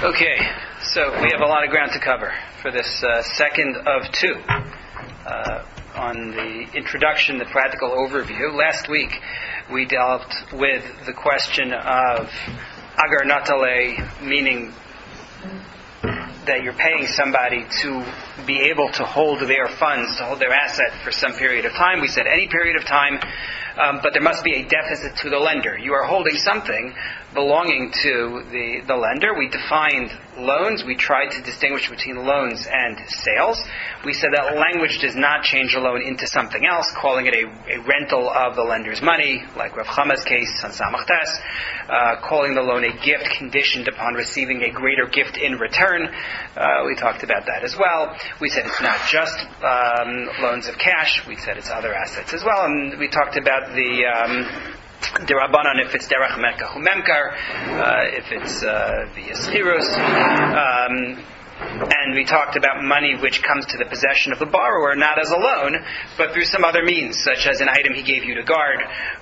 Okay, so we have a lot of ground to cover for this second of two on the introduction, the practical overview. Last week we dealt with the question of agar natale, meaning that you're paying somebody to be able to hold their funds, to hold their asset for some period of time. We said any period of time, but there must be a deficit to the lender. You are holding something belonging to the lender. We defined loans. We tried to distinguish between loans and sales. We said that language does not change a loan into something else, calling it a rental of the lender's money, like Rav Chama's case on Samach Tes, calling the loan a gift conditioned upon receiving a greater gift in return. We talked about that as well. We said it's not just loans of cash. We said it's other assets as well. And we talked about the Rabbanan, if it's derech mekach umemkar, if it's via schirus. And we talked about money which comes to the possession of the borrower, not as a loan, but through some other means, such as an item he gave you to guard,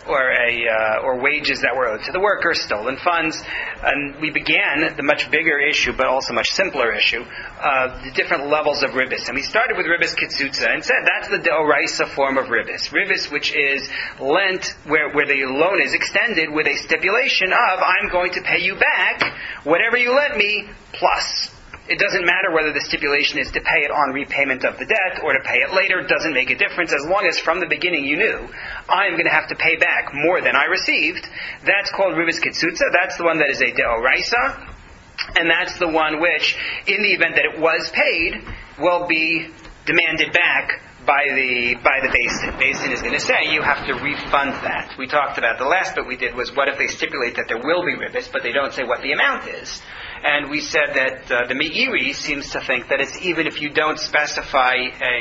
or wages that were owed to the worker, stolen funds. And we began the much bigger issue, but also much simpler issue, the different levels of ribis. And we started with ribis kitsutza and said that's the deoraisa form of ribis. Ribis, which is lent, where the loan is extended with a stipulation of, I'm going to pay you back whatever you lent me, plus. It doesn't matter whether the stipulation is to pay it on repayment of the debt or to pay it later. It doesn't make a difference. As long as from the beginning you knew, I'm going to have to pay back more than I received. That's called ribis kitsutza. That's the one that is a deoraisa. And that's the one which, in the event that it was paid, will be demanded back by the basin. Basin is going to say you have to refund that. We talked about the last bit we did was what if they stipulate that there will be ribis, but they don't say what the amount is. And we said that the Meiri seems to think that it's even if you don't specify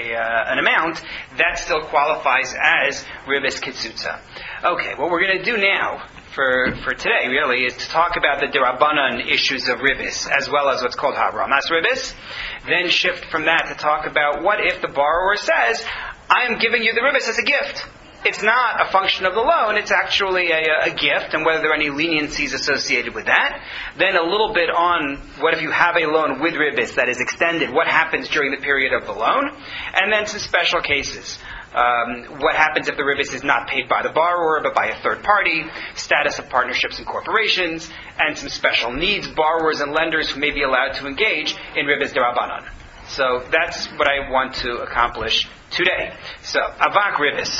an amount, that still qualifies as ribis kitsutza. Okay, what we're going to do now for today really is to talk about the derabanan issues of ribis, as well as what's called haramas ribis. Then shift from that to talk about what if the borrower says, I am giving you the ribis as a gift. It's not a function of the loan, it's actually a gift, and whether there are any leniencies associated with that. Then a little bit on what if you have a loan with ribis that is extended, what happens during the period of the loan, and then some special cases. What happens if the ribis is not paid by the borrower but by a third party, status of partnerships and corporations, and some special needs, borrowers and lenders who may be allowed to engage in ribis derabanan. So that's what I want to accomplish today. So avak ribis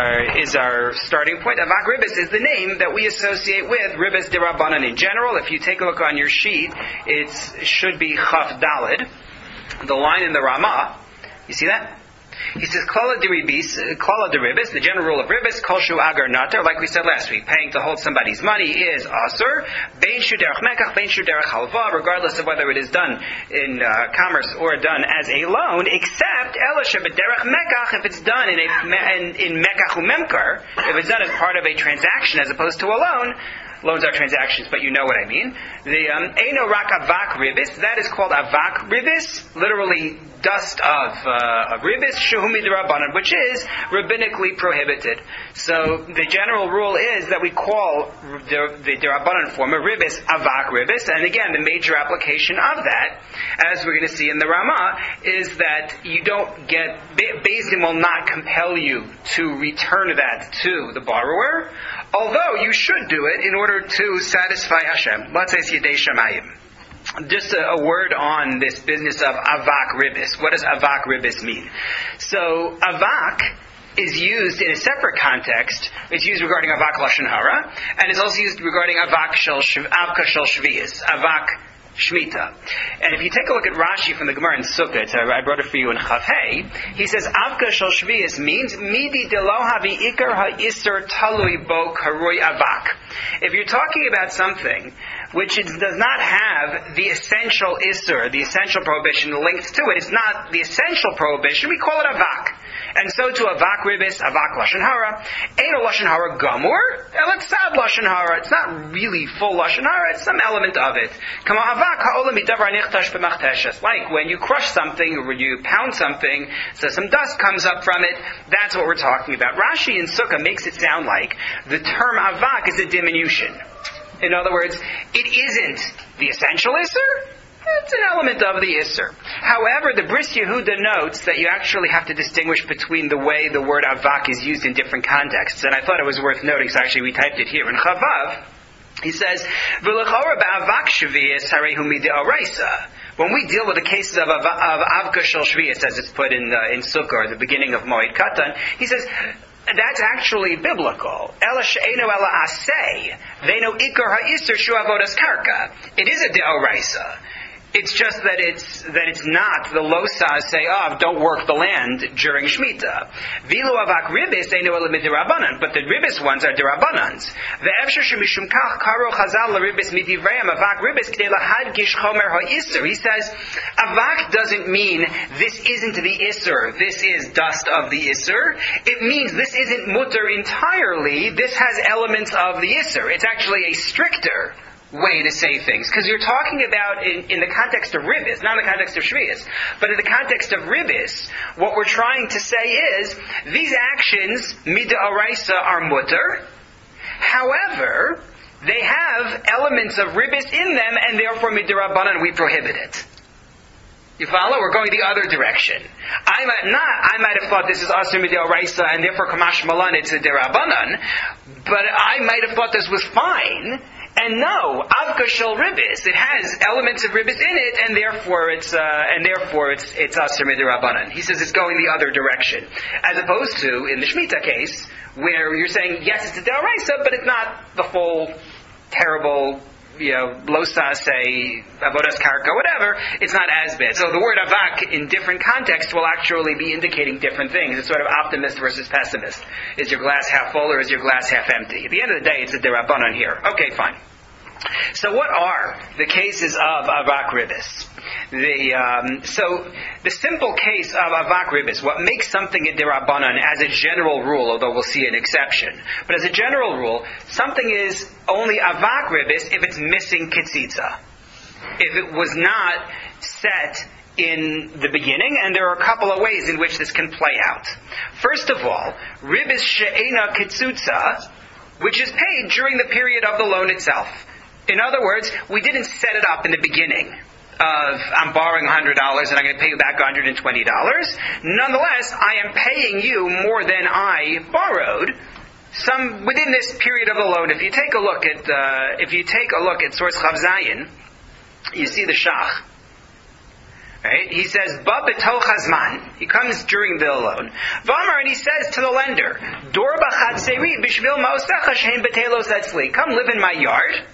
is our starting point. Avak ribis is the name that we associate with ribis derabanan in general. If you take a look on your sheet, it should be chaf dalid. The line in the Ramah, you see that? He says, Klala de ribis, the general rule of ribis, kol shu agar natar, like we said last week, paying to hold somebody's money is asur, bein shu derech mekach, bein shu derech halva, regardless of whether it is done in commerce or done as a loan, except ela shebederech mekach, if it's done in mekach umemkar, if it's done as part of a transaction as opposed to a loan. Loans are transactions, but you know what I mean. The Eino Rak Avak Ribis, that is called Avak Ribis, literally dust of Ribis, Shehumi Derabanan, which is rabbinically prohibited. So the general rule is that we call the Derabanan form of Ribis Avak Ribis, and again, the major application of that, as we're going to see in the Ramah, is that you don't get, Beis will not compel you to return that to the borrower, although you should do it in order to satisfy Hashem. Let's say Yedei Shamayim. Just a word on this business of avak ribis. What does avak ribis mean? So avak is used in a separate context. It's used regarding avak lashon hara, and it's also used regarding avak avka shel shviyas, avak Shemitah. And if you take a look at Rashi from the Gemara in Sukkot, I brought it for you in Chaf Hey, he says, Avka shel shviyas means, midi de lo havi ikar ha'isur talui bo karui avak. If you're talking about something which does not have the essential isur, the essential prohibition linked to it, it's not the essential prohibition, we call it avak. And so to avak ribis, avak lashon hara, ain't a lashon hara gamur, elatzad lashon hara. It's not really full lashon hara, it's some element of it. Kama avak ha'olam midavar nichtash b'machteshes. Like when you crush something or when you pound something, so some dust comes up from it. That's what we're talking about. Rashi in Sukkah makes it sound like the term avak is a diminution. In other words, it isn't the essential isser, It's an element of the Isser. However, the Bris Yehuda notes that you actually have to distinguish between the way the word avak is used in different contexts. And I thought it was worth noting, so actually we typed it here. In Chavav, he says, V'lechora ba'avak shviyas harehu mid'oraisa. When we deal with the cases of avka shel shviyas, as it's put in Sukkah, the beginning of Moed Katan, he says, that's actually biblical. Ela she'enu ela aseh. They know ikar ha'isur shu avodas karka. It is a de'oraisa. It's just that it's not the losas say, don't work the land during Shemitah. Vilu avak ribis einu ela midirabanan, but the ribis ones are dirabanans. Ve'efshar shemishum kach karo chazal l'ribis midivreim avak ribis k'dei lahadgish chomer ha'isur. He says, avak doesn't mean this isn't the isur, this is dust of the isur. It means this isn't mutter entirely, this has elements of the isur. It's actually a stricter way to say things. Because you're talking about in the context of ribis, not in the context of shviyas, but in the context of ribis, what we're trying to say is, these actions, mida araisa, are mutter. However, they have elements of ribis in them, and therefore mida rabbanan, we prohibit it. You follow? We're going the other direction. I might have thought this is asur mida araisa, and therefore kamash malan, it's a derabanan, but I might have thought this was fine. And no, avka shel ribis, it has elements of ribis in it, and therefore it's asur midirabanan. He says it's going the other direction, as opposed to in the Shemitah case, where you're saying yes, it's a deraisa, but it's not the full terrible, losa say avodas karka, whatever. It's not as bad. So the word avak in different contexts will actually be indicating different things. It's sort of optimist versus pessimist. Is your glass half full or is your glass half empty? At the end of the day, it's a derabanan here. Okay, fine. So what are the cases of avak ribis? So the simple case of avak ribis, what makes something a derabanan as a general rule, although we'll see an exception, but as a general rule, something is only avak ribis if it's missing kitzitza. If it was not set in the beginning, and there are a couple of ways in which this can play out. First of all, ribis she'ena kitzutza, which is paid during the period of the loan itself. In other words, we didn't set it up in the beginning of I'm borrowing $100 and I'm going to pay you back $120. Nonetheless, I am paying you more than I borrowed. Within this period of the loan, if you take a look at source Chav Zayin, you see the Shach. Right? He says, "Ba b'toch hazman." He comes during the loan. V'amar, and he says to the lender, "Dor b'chad seri b'shvil ma'osecha shein b'telos etzli." Come live in my yard.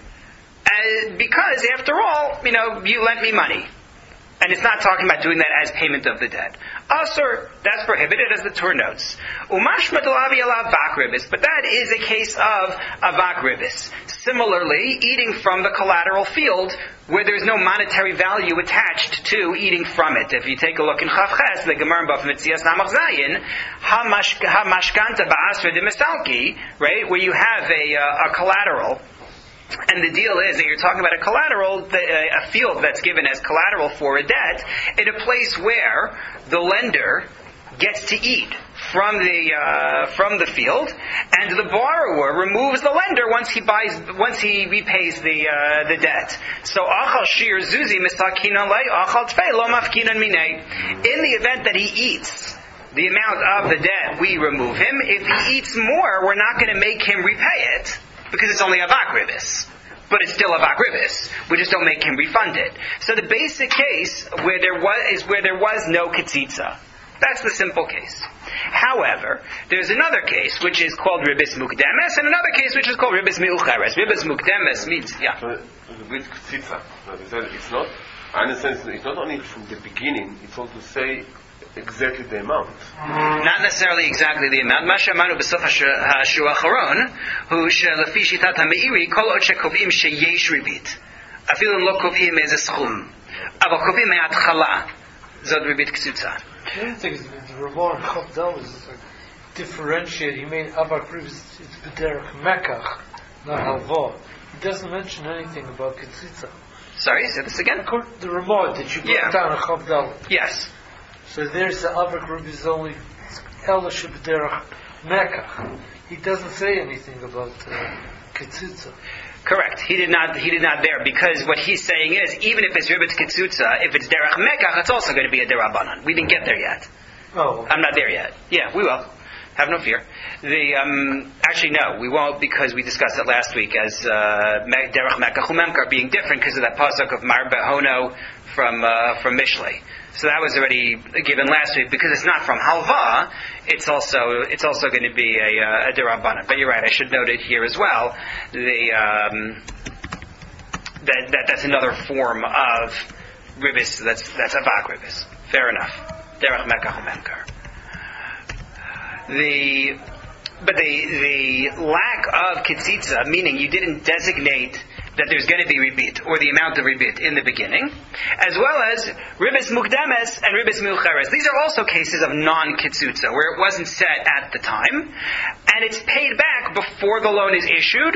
Because, after all, you lent me money. And it's not talking about doing that as payment of the debt. Asur, that's prohibited, as the Torah notes. Umashmat alavi alav avak ribis, but that is a case of avak ribis. Similarly, eating from the collateral field, where there's no monetary value attached to eating from it. If you take a look in Chav Ches, the Gemara in Baf Metzias Namach Zayin, ha-mashkanta ba'asra de misalki, right, where you have a collateral. And the deal is that you're talking about a collateral, a field that's given as collateral for a debt, in a place where the lender gets to eat from the field, and the borrower removes the lender once he repays the debt. So achal shir zuzi misakinan lei achal tfei lo mafkinan minei. In the event that he eats the amount of the debt, we remove him. If he eats more, we're not going to make him repay it, because it's only avak ribis. But it's still avak ribis. We just don't make him refund it. So the basic case where there was no ketzitza. That's the simple case. However, there's another case which is called ribis mukdemes, and another case which is called ribis miucheres. Ribis mukdemes means, yeah. So with ketzitza, it's not. I understand it's not only from the beginning. It's also to say exactly the amount. Not necessarily exactly the amount. Masha Manu B'Sof HaShua Acharon, who Lefi Shitat HaMeiri, Kol Ot Shekovim Sheyesh Ribit. Afilin Lo Kovim Ez Eschum. Aval Kovim Me'atchala. Zod Ribit Ktsutza. The other thing is the Ramah and Chavdal is differentiate. He made avak ribis, it's b'derech mekach, not halva. He doesn't mention anything about ketzitza. Sorry, say this again? The Ramah that you put down in Chavdal. Yes. So there's the avak ribis only Elish b'derech mekach. He doesn't say anything about ketzitza. Correct. He did not there, because what he's saying is, even if it's Ribbit Kitsutza, if it's Derech Mekach, it's also going to be a Derabanan. We didn't get there yet. Oh. I'm not there yet. Yeah, we will. Have no fear. Actually, no, we won't, because we discussed it last week as Derech Mekach Umemkar being different because of that pasuk of Mar Behono from Mishlei. So that was already given last week. Because it's not from Halva, it's also going to be a Derabanan. But you're right, I should note it here as well. That's another form of Ribbis, that's Avak Ribbis. Fair enough. Derech Mekach Umemkar. The lack of Kitzitza, meaning you didn't designate that there's going to be ribit, or the amount of ribit in the beginning, as well as Ribbis Mukdemes and Ribbis Milcheres. These are also cases of non-Kitzutza, where it wasn't set at the time, and it's paid back before the loan is issued,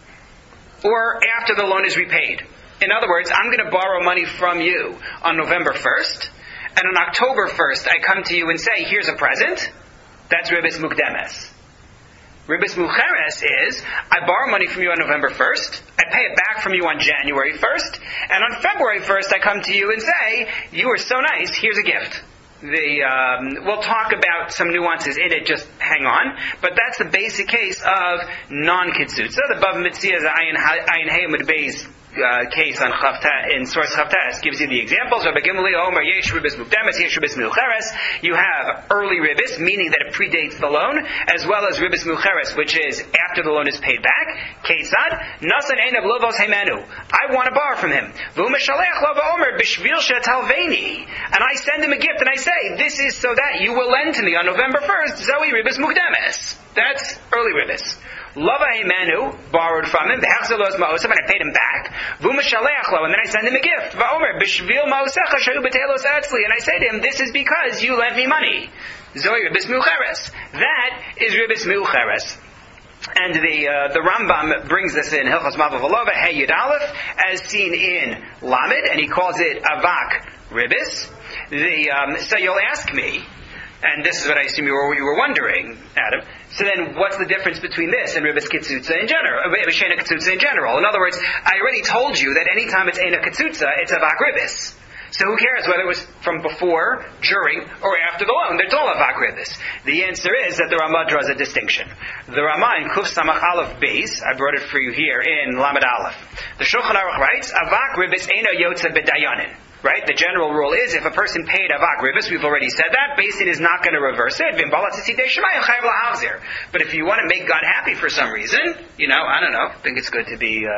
or after the loan is repaid. In other words, I'm going to borrow money from you on November 1st, and on October 1st I come to you and say, here's a present. That's Ribbis Mukdemes. Ribbis Milcheres is, I borrow money from you on November 1st, I pay it back from you on January 1st, and on February 1st I come to you and say, you were so nice, here's a gift. We'll talk about some nuances in it, just hang on, but that's the basic case of non-Kitzutza. The Bav Mitzvah Ayin Hayim with Beis case on Chavta, in source Chavtas gives you the examples. Rabbi Gimli Omer Yesh Ribbis Mukdemes, Yesh Ribbis Milcheres. You have early ribbis, meaning that it predates the loan, as well as Ribbis Milcheres, which is after the loan is paid back. Ketzad Nasan Einav Lovos Heimenu. I want to borrow from him. V'umashalech Lova Omer B'Shvil Shetalveni, and I send him a gift and I say, this is so that you will lend to me on November 1st. Zoe Ribbis Mukdemes. That's early ribbis. Lava Hemanu, borrowed from him, V'hachzalos Ma'osav, and I paid him back. V'umashalech Lo, and then I send him a gift. V'omer, B'shvil Ma'osecha Shayu B'telos Atzli, and I say to him, this is because you lent me money. Zoe Ribbis Milcheres. That is Ribbis Milcheres. And the Rambam brings this in Hilchos Mavav Alova, Hey Yud Aleph, as seen in Lamed, and he calls it Avak Ribbis. So you'll ask me, and this is what I assume you were wondering, Adam. So then, what's the difference between this and Ribbis Kitzutza in general, Shena Kitzutza in general? In other words, I already told you that any time it's Ena Kitzutza, it's Avak Ribbis. So who cares whether it was from before, during, or after the loan? They're all Avak Ribbis. The answer is that the Ramah draws a distinction. The Ramah in Kuf Samach Aleph Beis, I brought it for you here in Lamed Aleph. The Shulchan Aruch writes, Avak Ribbis Ena Yotza B'Dayanin. Right? The general rule is, if a person paid Avak Ribbis, we've already said that, Beis Din is not going to reverse it. But if you want to make God happy for some reason, I don't know, think it's good to be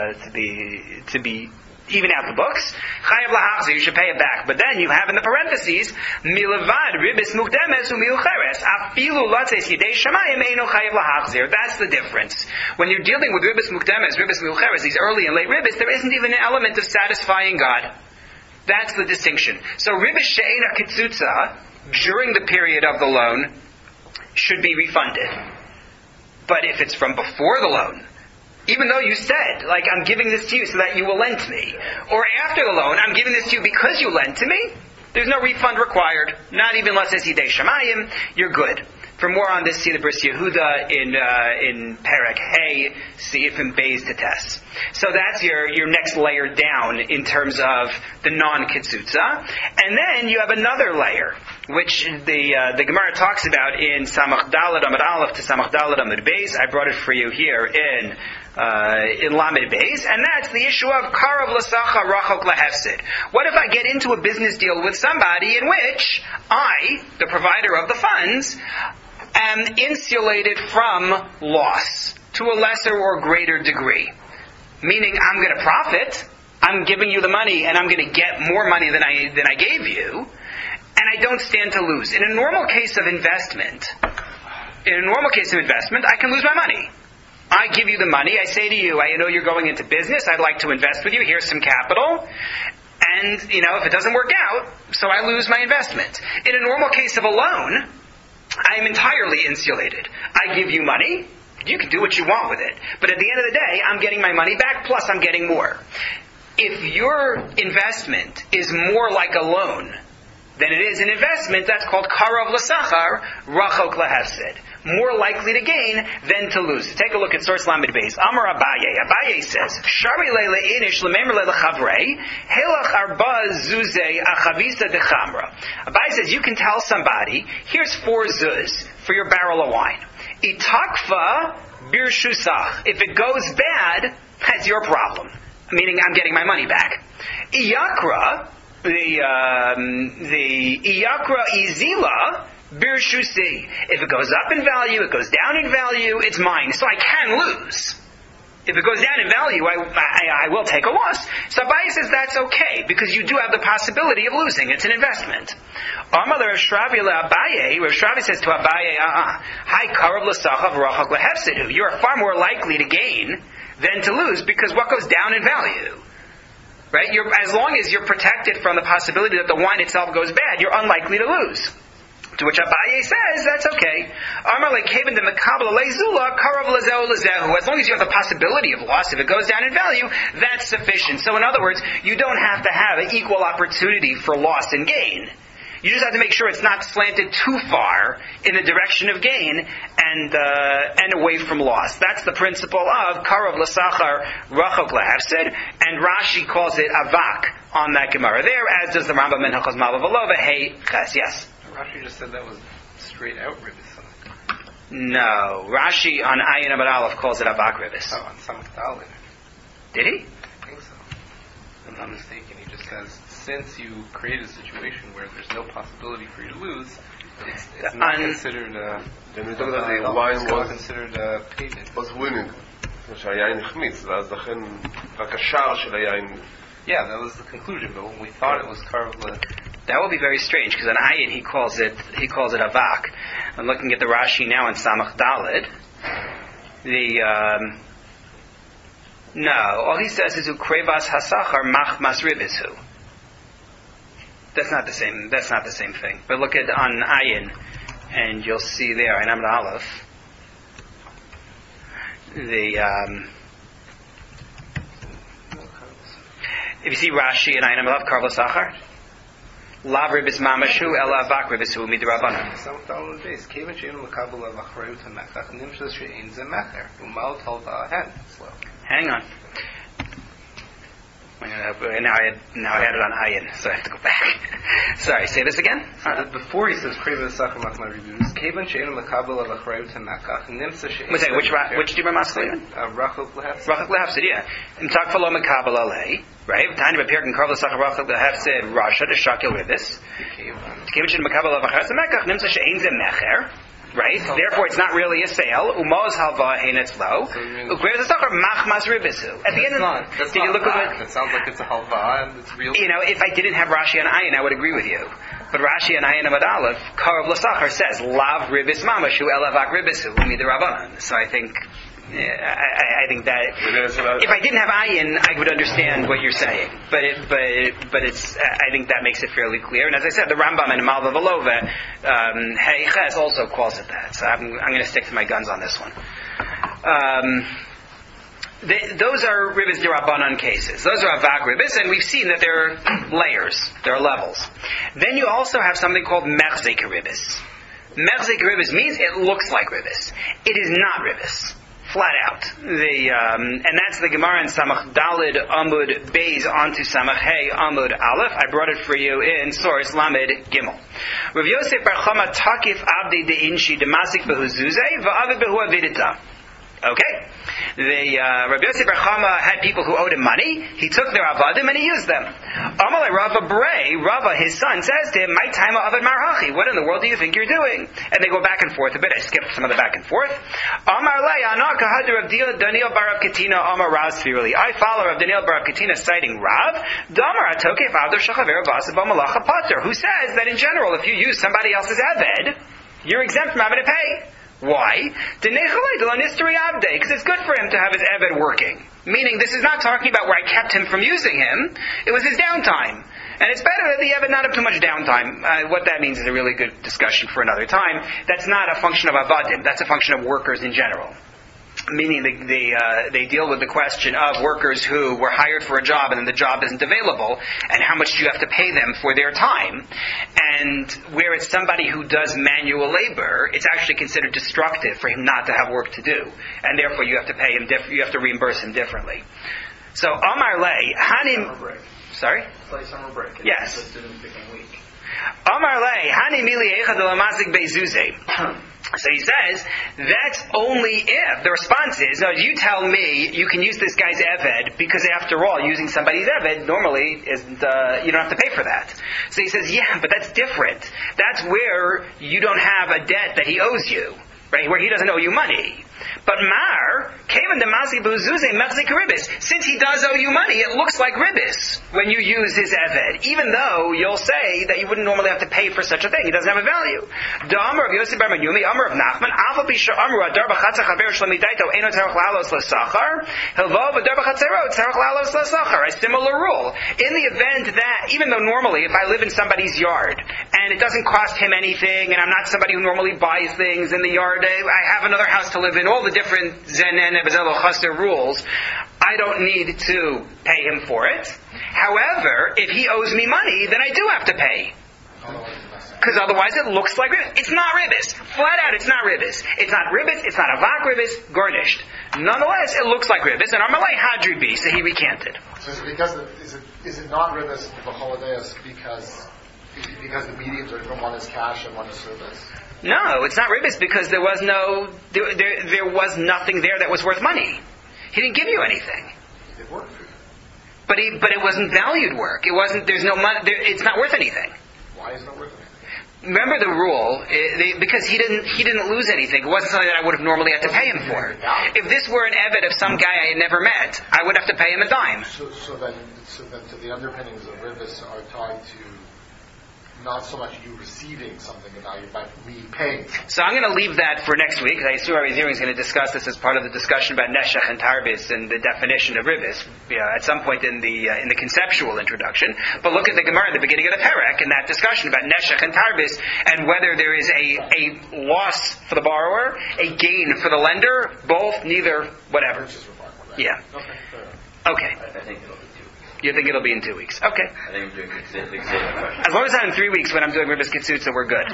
even out the books, Chayav Lahachzir, you should pay it back. But then you have in the parentheses, Milavad Ribbis Mukdemes u'Milcheres, Afilu Latzes Yidei Shamayim Eino Chayav Lahachzir. That's the difference. When you're dealing with Ribbis Mukdemes, Ribbis Milcheres, these early and late Ribbis, there isn't even an element of satisfying God. That's the distinction. So Ribbis She'ena Kitzutza, during the period of the loan, should be refunded. But if it's from before the loan, even though you said, I'm giving this to you so that you will lend to me, or after the loan, I'm giving this to you because you lent to me, there's no refund required. Not even Latzes Yidei Shamayim, you're good. For more on this, see the Bris Yehuda in Perek Hey, see if in Beis to test. So that's your next layer down in terms of the non-Kitzutza. And then you have another layer, which the Gemara talks about in Samach Daled Amud Aleph to Samach Daled Amud Beis. I brought it for you here in Lamed Beis, and that's the issue of Karav L'Sacha Rachok Lahefsid. What if I get into a business deal with somebody in which I, the provider of the funds, am insulated from loss to a lesser or greater degree? Meaning I'm going to profit, I'm giving you the money, and I'm going to get more money than I gave you, and I don't stand to lose. In a normal case of investment, I can lose my money. I give you the money, I say to you, I know you're going into business, I'd like to invest with you, here's some capital, and, if it doesn't work out, so I lose my investment. In a normal case of a loan, I am entirely insulated. I give you money, you can do what you want with it, but at the end of the day, I'm getting my money back, plus I'm getting more. If your investment is more like a loan than it is an investment, that's called Karav L'Sachar Rachok Lahefsid. more likely to gain than to lose. Take a look at source Lamed Beis. Amar Abaye. Abaye says, Shari leile inish lememer leile chavrei, helach arba zuzei achavisa de chamra. Abaye says, you can tell somebody, here's 4 zuz for your barrel of wine. Itakfa birshusach. If it goes bad, that's your problem. Meaning I'm getting my money back. Iyakra, the Iyakra Izila, Birshusi. If it goes up in value, it goes down in value, it's mine. So I can lose. If it goes down in value, I will take a loss. So Abaye says that's okay, because you do have the possibility of losing. It's an investment. Rav Shravi says to Abaye, Hi karav l'sachav rachak lehefsidu. You are far more likely to gain than to lose, because what goes down in value? Right? As long as you're protected from the possibility that the wine itself goes bad, you're unlikely to lose. To which Abaye says, that's okay. As long as you have the possibility of loss, if it goes down in value, that's sufficient. So in other words, you don't have to have an equal opportunity for loss and gain. You just have to make sure it's not slanted too far in the direction of gain and away from loss. That's the principle of Karav L'Sachar Rachok L'Hefsid, and Rashi calls it Avak on that Gemara there, as does the Rambam in Hilchos Malva V'Lova, Hey Ches. Yes? Rashi just said that was straight out ribis. No. Rashi on Ayin Amud Aleph calls it Avak Ribis. Oh, on Samach Daled. Did he? I think so. If I'm not mistaken, he just says, since you create a situation where there's no possibility for you to lose, it's not considered Then we talk about the wine was considered payment. Was winning. שהיין החמיץ, ואז לכן רק השער של היין. Yeah, that was the conclusion, but when we thought it was Karvla... That will be very strange, because on Ayin he calls it Avak. I'm looking at the Rashi now in Samach Daled. No, all he says is Ukrevas Hasachar Machmas Ribisu. That's not the same thing. But look at on Ayin, and you'll see there in Amud Aleph if you see Rashi and Ayin Amud Aleph Karvla Sachar, Lav Ribis Mamashu El Avak Ribisu Midrabanan. Samach Daled base. Kevin she'enu mekabel of achrayut hamechach nimshas she'ein ze mecher umal talva ahen. Hang on. Now I had it on Ayin, so I have to go back. Sorry, say this again? Before he says Kreva Sachar Machmar Ribus, Kevin she'enu mekabel of achrayut hamechach nimshas she'ein ze mecher. Which Dibra Maslian? Rachok L'Hefsid. Rachok L'Hefsid, yeah. Im Takfalo Mekabel Alei, right? Tiny Bapir can Karvla Sachar Rachok L'Hefsid, Rasha, the Shakil Ribis. Kevin she'enu mekabel of achrayut hamechach nimshas she'ein ze mecher. Right? Therefore, it's not really a sale. Umaz halva heinetzlo. Ukrev zachar machmas ribisu. At the end of the did you look at it? It sounds like it's a halva and it's real. If I didn't have Rashi and Ayin, I would agree with you. But Rashi and Ayin Amud Aleph, Karav L'Sachar says lav ribis mamashu elavak ribisu midrabanan. So I think that if I didn't have Ayin, I would understand what you're saying. But it's I think that makes it fairly clear. And as I said, the Rambam in Malva V'Lova, Hey Ches also calls it that. So I'm going to stick to my guns on this one. Those are ribis derabanan cases. Those are avag ribis, and we've seen that there are layers, there are levels. Then you also have something called mechzik ribis. Mechzik ribis means it looks like ribis. It is not ribis. Flat out. And that's the Gemara in Samach Daled Amud Beis onto Samach Hey Amud Aleph. I brought it for you in source Lamed Gimel. Rav Yosef Bar Chama Takif Abdi De Inshi Demasik Behu Zuzei Va'avid Behu Avidita. Okay? Rabbi Yosef Bar Chama had people who owed him money. He took their avadim and he used them. Amalei Rava Brei, Rava, his son, says to him, "My time avad marhachi. What in the world do you think you're doing?" And they go back and forth a bit. I skipped some of the back and forth. Amar lei Anaka had Rav Daniel Bar Katina Amar Rav Sfirli. I follow Rav Daniel Bar Katina citing Rav. Damar Atokef Avder Shachaver Vasav Malacha Pater, who says that in general, if you use somebody else's aved, you're exempt from having to pay. Why? Because it's good for him to have his Eved working. Meaning, this is not talking about where I kept him from using him. It was his downtime. And it's better that the Eved not have too much downtime. What that means is a really good discussion for another time. That's not a function of Avadim. That's a function of workers in general. Meaning they deal with the question of workers who were hired for a job and then the job isn't available, and how much do you have to pay them for their time. And where it's somebody who does manual labor, it's actually considered destructive for him not to have work to do, and therefore you have to pay him. You have to reimburse him differently. So Amar Le Hanim. Sorry. It's like summer break. It's Yes. a student picking week. Amar Le Hani Mili Echad Lamazik Bezuze. So he says, that's only if, the response is, no, you tell me you can use this guy's Eved, because after all, using somebody's Eved normally isn't, you don't have to pay for that. So he says, yeah, but that's different. That's where you don't have a debt that he owes you, right? Where he doesn't owe you money. But Mar, Kavan Damasi Buzuze Mechzik Ribis. Since he does owe you money, it looks like Ribis when you use his Eved, even though you'll say that you wouldn't normally have to pay for such a thing. He doesn't have a value. The Amr of Yosef Bar Menyumi, Amr of Nachman, Alpha Bisha Amr, Adar Bachatza Chaver Shlamidaito, Eno Terach Lalos Lasachar, Hilvov, Adar Bachatzero, Terach Lalos Lasachar. A similar rule. In the event that, even though normally if I live in somebody's yard, and it doesn't cost him anything, and I'm not somebody who normally buys things in the yard, I have another house to live in, all the different Zenen and Bezelo Chaster rules, I don't need to pay him for it. However, if he owes me money, then I do have to pay. Because otherwise it looks like ribis. It's not ribis. Flat out, it's not ribis. It's not ribis, it's not avak ribis, garnished. Nonetheless, it looks like ribis, and Amalei Hadri B, so he recanted. So is it not ribis for holidays because the mediums are different, one is cash and one is service? No, it's not ribis because there was nothing there that was worth money. He didn't give you anything. He did work for you. But it wasn't valued work. It wasn't. There's no money. It's not worth anything. Why is it not worth anything? Remember the rule, because he didn't lose anything. It wasn't something that I would have normally had to pay him for. If this were an Eved of some guy I had never met, I would have to pay him a dime. So then the underpinnings of ribis are tied to not so much you receiving something of value, but me paying. So I'm going to leave that for next week. I assume Rabbi Zirin is going to discuss this as part of the discussion about neshech and tarbis and the definition of ribis at some point in the conceptual introduction. But look at the Gemara at the beginning of the Perek and that discussion about neshech and tarbis and whether there is a loss for the borrower, a gain for the lender, both, neither, whatever. Purchase requirement, right? Yeah. Okay, fair enough. Okay. I think it'll be 2 weeks. You think it'll be in 2 weeks? Okay. I think I'm doing the same question. As long as I'm in 3 weeks when I'm doing Ribis Kitsutsa, we're good.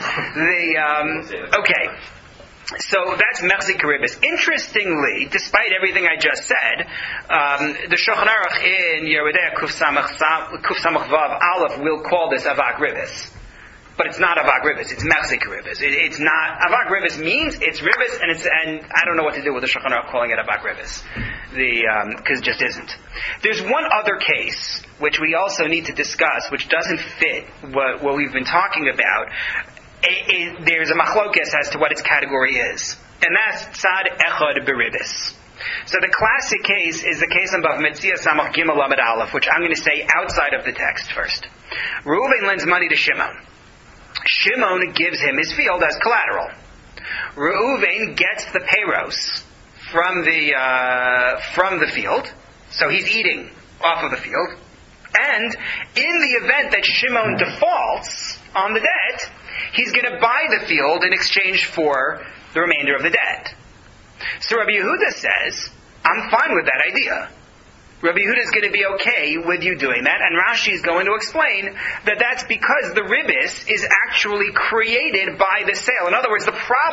Okay. So that's Mechzik Ribis. Interestingly, despite everything I just said, the Shulchan Aruch in Yeridea Kuf Samach Vav Aleph will call this Avak Ribis. But it's not Avak Ribis, it's Mechzik Ribis. It's not, Avak Ribis means it's Ribis, and I don't know what to do with the Shulchan Aruch calling it Avak Ribis. Because it just isn't. There's one other case, which we also need to discuss, which doesn't fit what we've been talking about. There's a machlokes as to what its category is. And that's Tzad Echad Beribis. So the classic case is the case of Metzia Samach Gimel Lamed Aleph, which I'm going to say outside of the text first. Reuven lends money to Shimon. Shimon gives him his field as collateral. Reuven gets the payros from the field, so he's eating off of the field. And in the event that Shimon defaults on the debt, he's going to buy the field in exchange for the remainder of the debt. So Rabbi Yehuda says, I'm fine with that idea. Rabbi Yehuda is going to be okay with you doing that, and Rashi is going to explain that that's because the ribis is actually created by the sale. In other words, the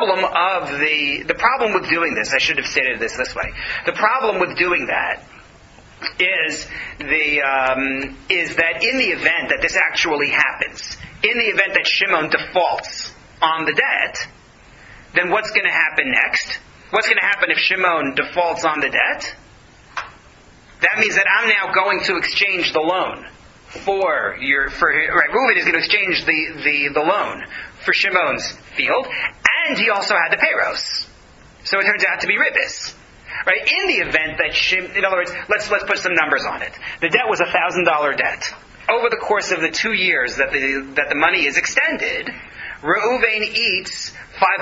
problem with doing this, I should have stated this way. The problem with doing that is that in the event that this actually happens, in the event that Shimon defaults on the debt, then what's going to happen next? What's going to happen if Shimon defaults on the debt? That means that I'm now going to exchange the loan Reuven is going to exchange the loan for Shimon's field, and he also had the payros. So it turns out to be ribis. Right? In the event that in other words, let's put some numbers on it. The debt was $1,000 debt. Over the course of the 2 years that the money is extended, Reuven eats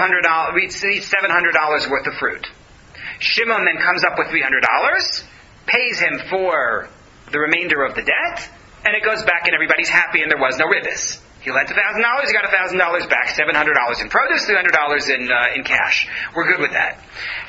$700 worth of fruit. Shimon then comes up with $300, pays him for the remainder of the debt, and it goes back and everybody's happy and there was no ribis. He lent $1,000, he got $1,000 back, $700 in produce, $300 in cash. We're good with that.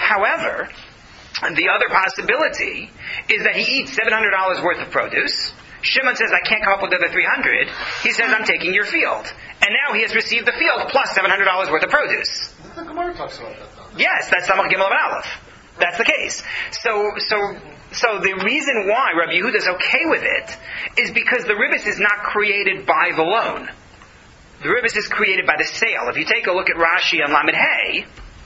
However, the other possibility is that he eats $700 worth of produce, Shimon says, I can't come up with the other 300. He says, I'm taking your field. And now he has received the field plus $700 worth of produce. The Gemara talks about that, though. Yes, that's Samach Gimel of Aleph. That's the case. So the reason why Rabbi Yehuda is okay with it is because the ribis is not created by the loan. The ribis is created by the sale. If you take a look at Rashi on Lamed Hey,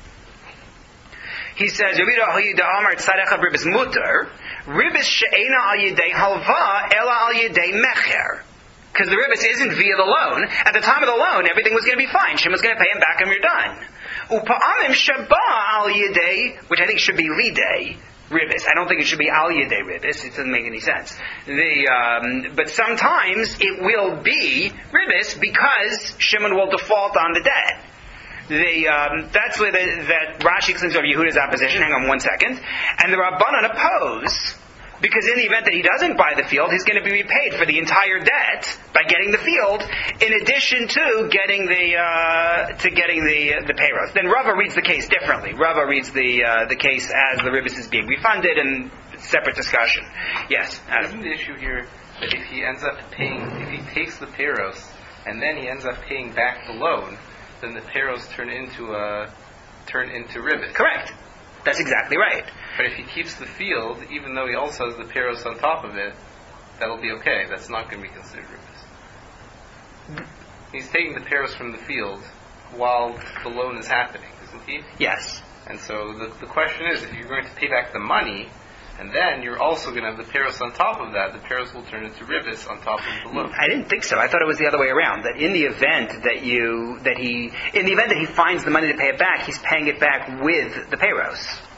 he says, ribis mutter, ribis she'ena al yedei halva, ela al yedei mecher. Because the ribis isn't via the loan. At the time of the loan, everything was going to be fine. Shimon's going to pay him back and we're done. Upa'amim shaba al yedei, which I think should be lidei ribis. I don't think it should be al yedei ribis. It doesn't make any sense. But sometimes it will be ribis because Shimon will default on the debt. That's where that Rashi explains over Yehuda's opposition. Hang on one second. And the Rabbanan oppose, because in the event that he doesn't buy the field, he's going to be repaid for the entire debt by getting the field, in addition to getting the payroll. Then Rava reads the case differently. Rava reads the case as the ribis is being refunded, and it's a separate discussion. Yes, Adam. Isn't the issue here that if he ends up paying, if he takes the payros and then he ends up paying back the loan, then the payros turn into ribis? Correct. That's exactly right. But if he keeps the field, even though he also has the payros on top of it, that'll be okay. That's not going to be considered ribis. He's taking the payros from the field while the loan is happening, isn't he? Yes. And so the question is, if you're going to pay back the money, and then you're also going to have the payros on top of that, the payros will turn into ribis on top of the loan. I didn't think so. I thought it was the other way around. That in the event that he finds the money to pay it back, he's paying it back with the payros.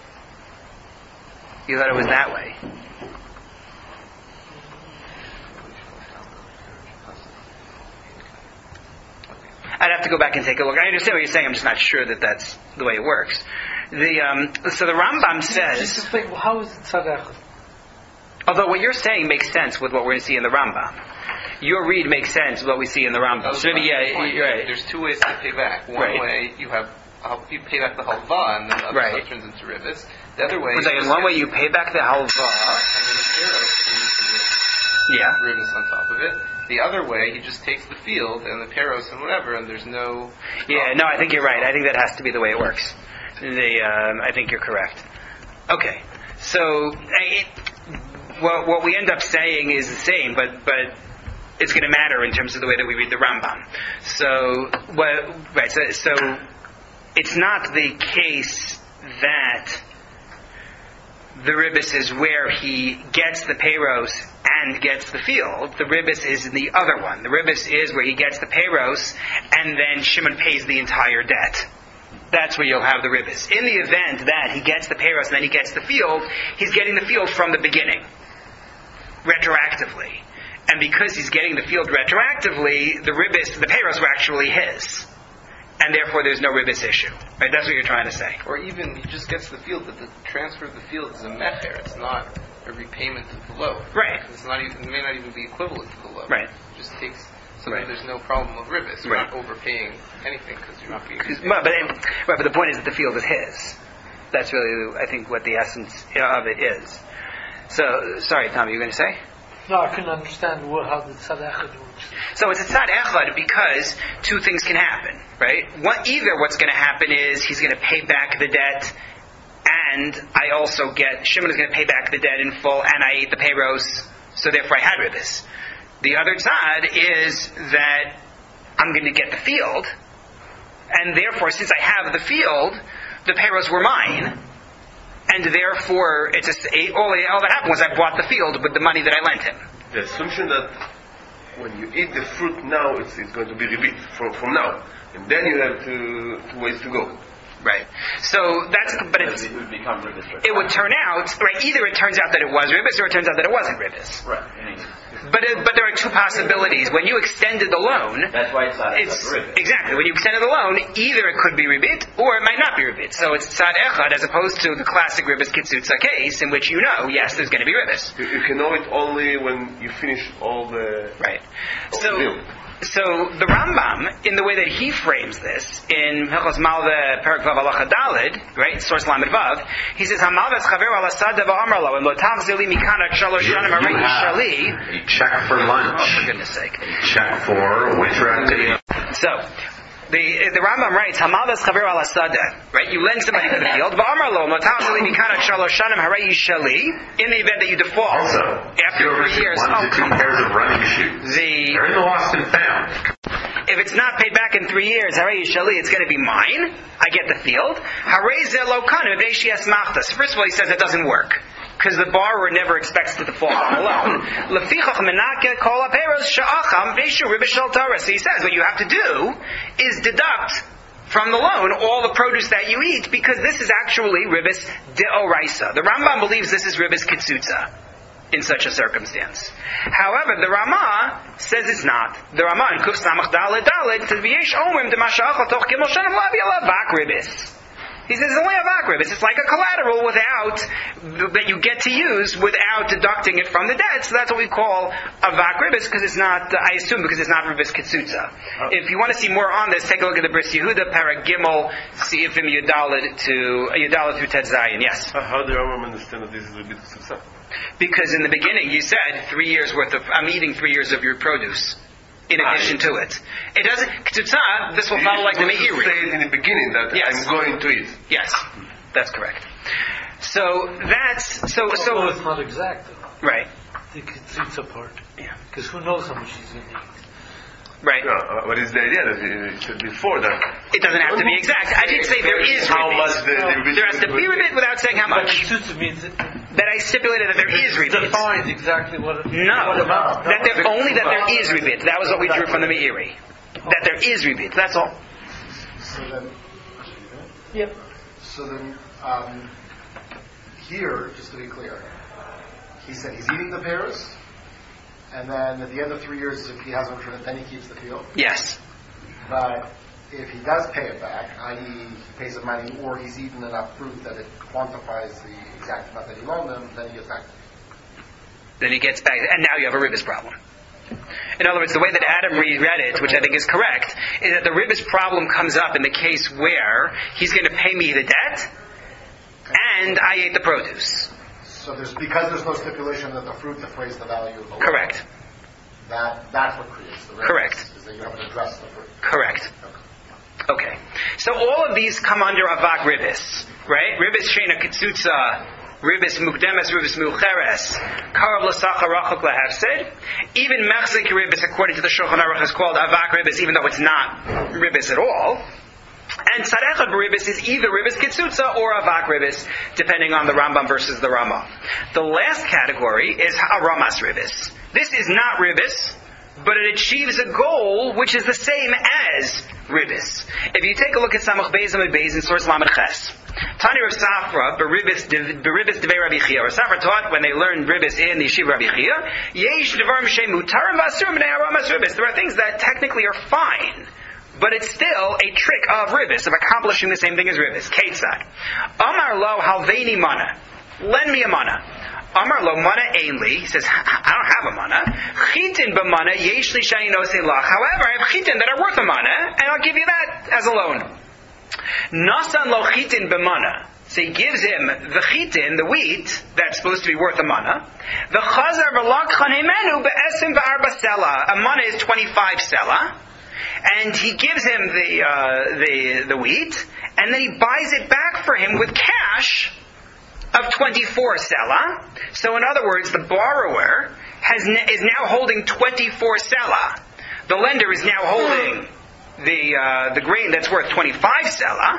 You thought it was that way. I'd have to go back and take a look. I understand what you're saying. I'm just not sure that that's the way it works. So the Rambam says, Just explain, how is it tzadach? although what you're saying makes sense with what we're going to see in the Rambam. Your read makes sense with what we see in the Rambam. So maybe, you're right. There's two ways to pay back. One way you pay back the halva, and then the other stuff turns into ribis. The other way, one way you pay back the halva, and then the payros turn into ribis on top of it. The other way, he just takes the field and the payros and whatever, and there's no. Yeah, no, I think you're right. I think that has to be the way it works. I think you're correct. Okay, so what we end up saying is the same, but it's going to matter in terms of the way that we read the Rambam. So it's not the case that the ribis is where he gets the payros and gets the field. The ribis is in the other one. The ribis is where he gets the payros and then Shimon pays the entire debt. That's where you'll have the ribis. In the event that he gets the payros and then he gets the field, he's getting the field from the beginning, retroactively. And because he's getting the field retroactively, the payros were actually his. And therefore there's no ribis issue. Right? That's what you're trying to say. Or even he just gets the field, but the transfer of the field is a mecher. It's not a repayment of the loan. Right. It may not even be equivalent to the loan. Right. It just takes, so that there's no problem of ribis. You're not overpaying anything because you're not being but the point is that the field is his. That's really, I think, what the essence of it is. So, sorry, Tommy, you were going to say? No, I couldn't understand how the tzadach works. So it's a tzad echad because two things can happen, right? Either what's going to happen is he's going to pay back the debt, and Shimon is going to pay back the debt in full, and I ate the payros, so therefore I had ribis. The other tzad is that I'm going to get the field, and therefore, since I have the field, the payros were mine, and therefore all that happened was I bought the field with the money that I lent him. The assumption that when you eat the fruit now, it's going to be ribit from now, and then you have two ways to go. Right. So It would become ribis. it would turn out, right, either it turns out that it was ribis or it turns out that it wasn't ribis. Right. But there are two possibilities. When you extended the loan, That's why it's not ribis. exactly, when you extended the loan, either it could be ribit or it might not be ribit. So it's tzad echad as opposed to the classic ribis kitzutza case in which yes, there's going to be ribis. You can know it only when you finish all the Right. deal. So the Rambam, in the way that he frames this, in Hilchos Malveh Perek Vav Halacha Daled, right, source Lamed Vav, he says, "Hamalves chaver al asada v'amar lo, and lo tachzir li mikana shalosh shanim harei yishali." A check for lunch. Oh, for goodness sake! A check for winter activity. So, the Rambam writes, "Hamalves chaver al asada." Right, you lend somebody to the field. V'amar lo, lo tachzir li mikana shalosh shanim harei yishali. In the event that you default, Also, after 3 years, 1 to 2 pairs of running shoes. They're in the lost and found. if it's not paid back in 3 years, Harei Yishali, it's going to be mine. I get the field. Harei Ze Lo Kanu V'Eishi Esmachtas. First of all, he says it doesn't work, because the borrower never expects to default on a loan. Lefichach menake kol haperos sha'acham v'eshu ribish shel Torah. So he says what you have to do is deduct from the loan all the produce that you eat, because this is actually ribis deoraisa. The Rambam believes this is ribis kitsutza in such a circumstance. However, the Rama says it's not. The Rama in Kuf Samach Daled says v'yesh omrim demasha'achal toch gimel shanim lavi alav vak ribis. He says it's only a vak ribis. It's like a collateral that you get to use without deducting it from the debt. So that's what we call a vak ribis, because it's not, I assume, because it's not ribis kitsutza. If you want to see more on this, take a look at the Bris Yehuda, Parag Gimel, Seifim Yudalid through Ted Zayin. Yes? How do Rambam understand that this is ribis kitsutza? Because in the beginning you said 3 years worth of, I'm eating 3 years of your produce. In addition to it. It doesn't, k'tutzah, this will follow like the Meiri. You said in the beginning that Yes. I'm going to eat. Yes, that's correct. So that's, Although it's not exact, though. right, The Ketzitza part. Yeah. Because who knows how much he's going to eat. right. No, what is the idea that you said before that? It doesn't have to be exact. I did say there is How rebate. much There has to be rebate without saying how But much. Ketzitza means That I stipulated that there is rebate. defined exactly what it No, what amount. that there, only that there is rebate. That was what we drew from the Meiri. That there is rebate. That's all. So then, Yep. so then, here, just to be clear, he said he's eating the pears, and then at the end of 3 years, if he hasn't returned it, then he keeps the field. Yes. But if he does pay it back, i.e., he pays the money, or he's eaten enough fruit that it quantifies the exact amount that he loaned him, then he gets back. Then he gets back, and now you have a ribis problem. In other words, the way that Adam reread it, which I think is correct, is that the ribis problem comes up in the case where he's going to pay me the debt, and I ate the produce. So because there's no stipulation that the fruit defrays the value of the loan. Correct. That's what creates the risk. Correct. Is that you haven't addressed the fruit. Correct. Okay. So all of these come under avak ribis, right? Ribis sheina kitsutza, ribis mukdemes, ribis mucheres, karav l'sachar rachok lahafsid. Even mechzik ribis, according to the Shulchan Aruch, is called avak ribis, even though it's not ribis at all. And tzarechad ribis is either ribis kitsutza or avak ribis, depending on the Rambam versus the Rama. The last category is ha'aramas ribis. This is not ribis, but it achieves a goal which is the same as ribis. If you take a look at Samach Beis Amud Beis in source Lamed Ches, Tani Rav Safra beribis devei Rabbi Chia. Rav Safra taught when they learned ribis in the yeshiva Rabbi Chia, yesh devarim she'em mutarim v'asurim b'nei haramas ribis. There are things that technically are fine, but it's still a trick of ribis, of accomplishing the same thing as ribis. Ketzad. Amar lo halveini mana. Lend me a mana. Amar lo mana ainli. He says, I don't have a mana. Chitin b'mana yesh li shayinose lach. However, I have chitin that are worth a mana, and I'll give you that as a loan. Nasan lo chitin b'mana. So he gives him the chitin, the wheat, that's supposed to be worth a mana. The chazar v'lakchan himenu be'esim v'arba sela. A mana is 25 sela. And he gives him the wheat, and then he buys it back for him with cash of 24 sela. So in other words, the borrower is now holding 24 sela. The lender is now holding the grain that's worth 25 sela.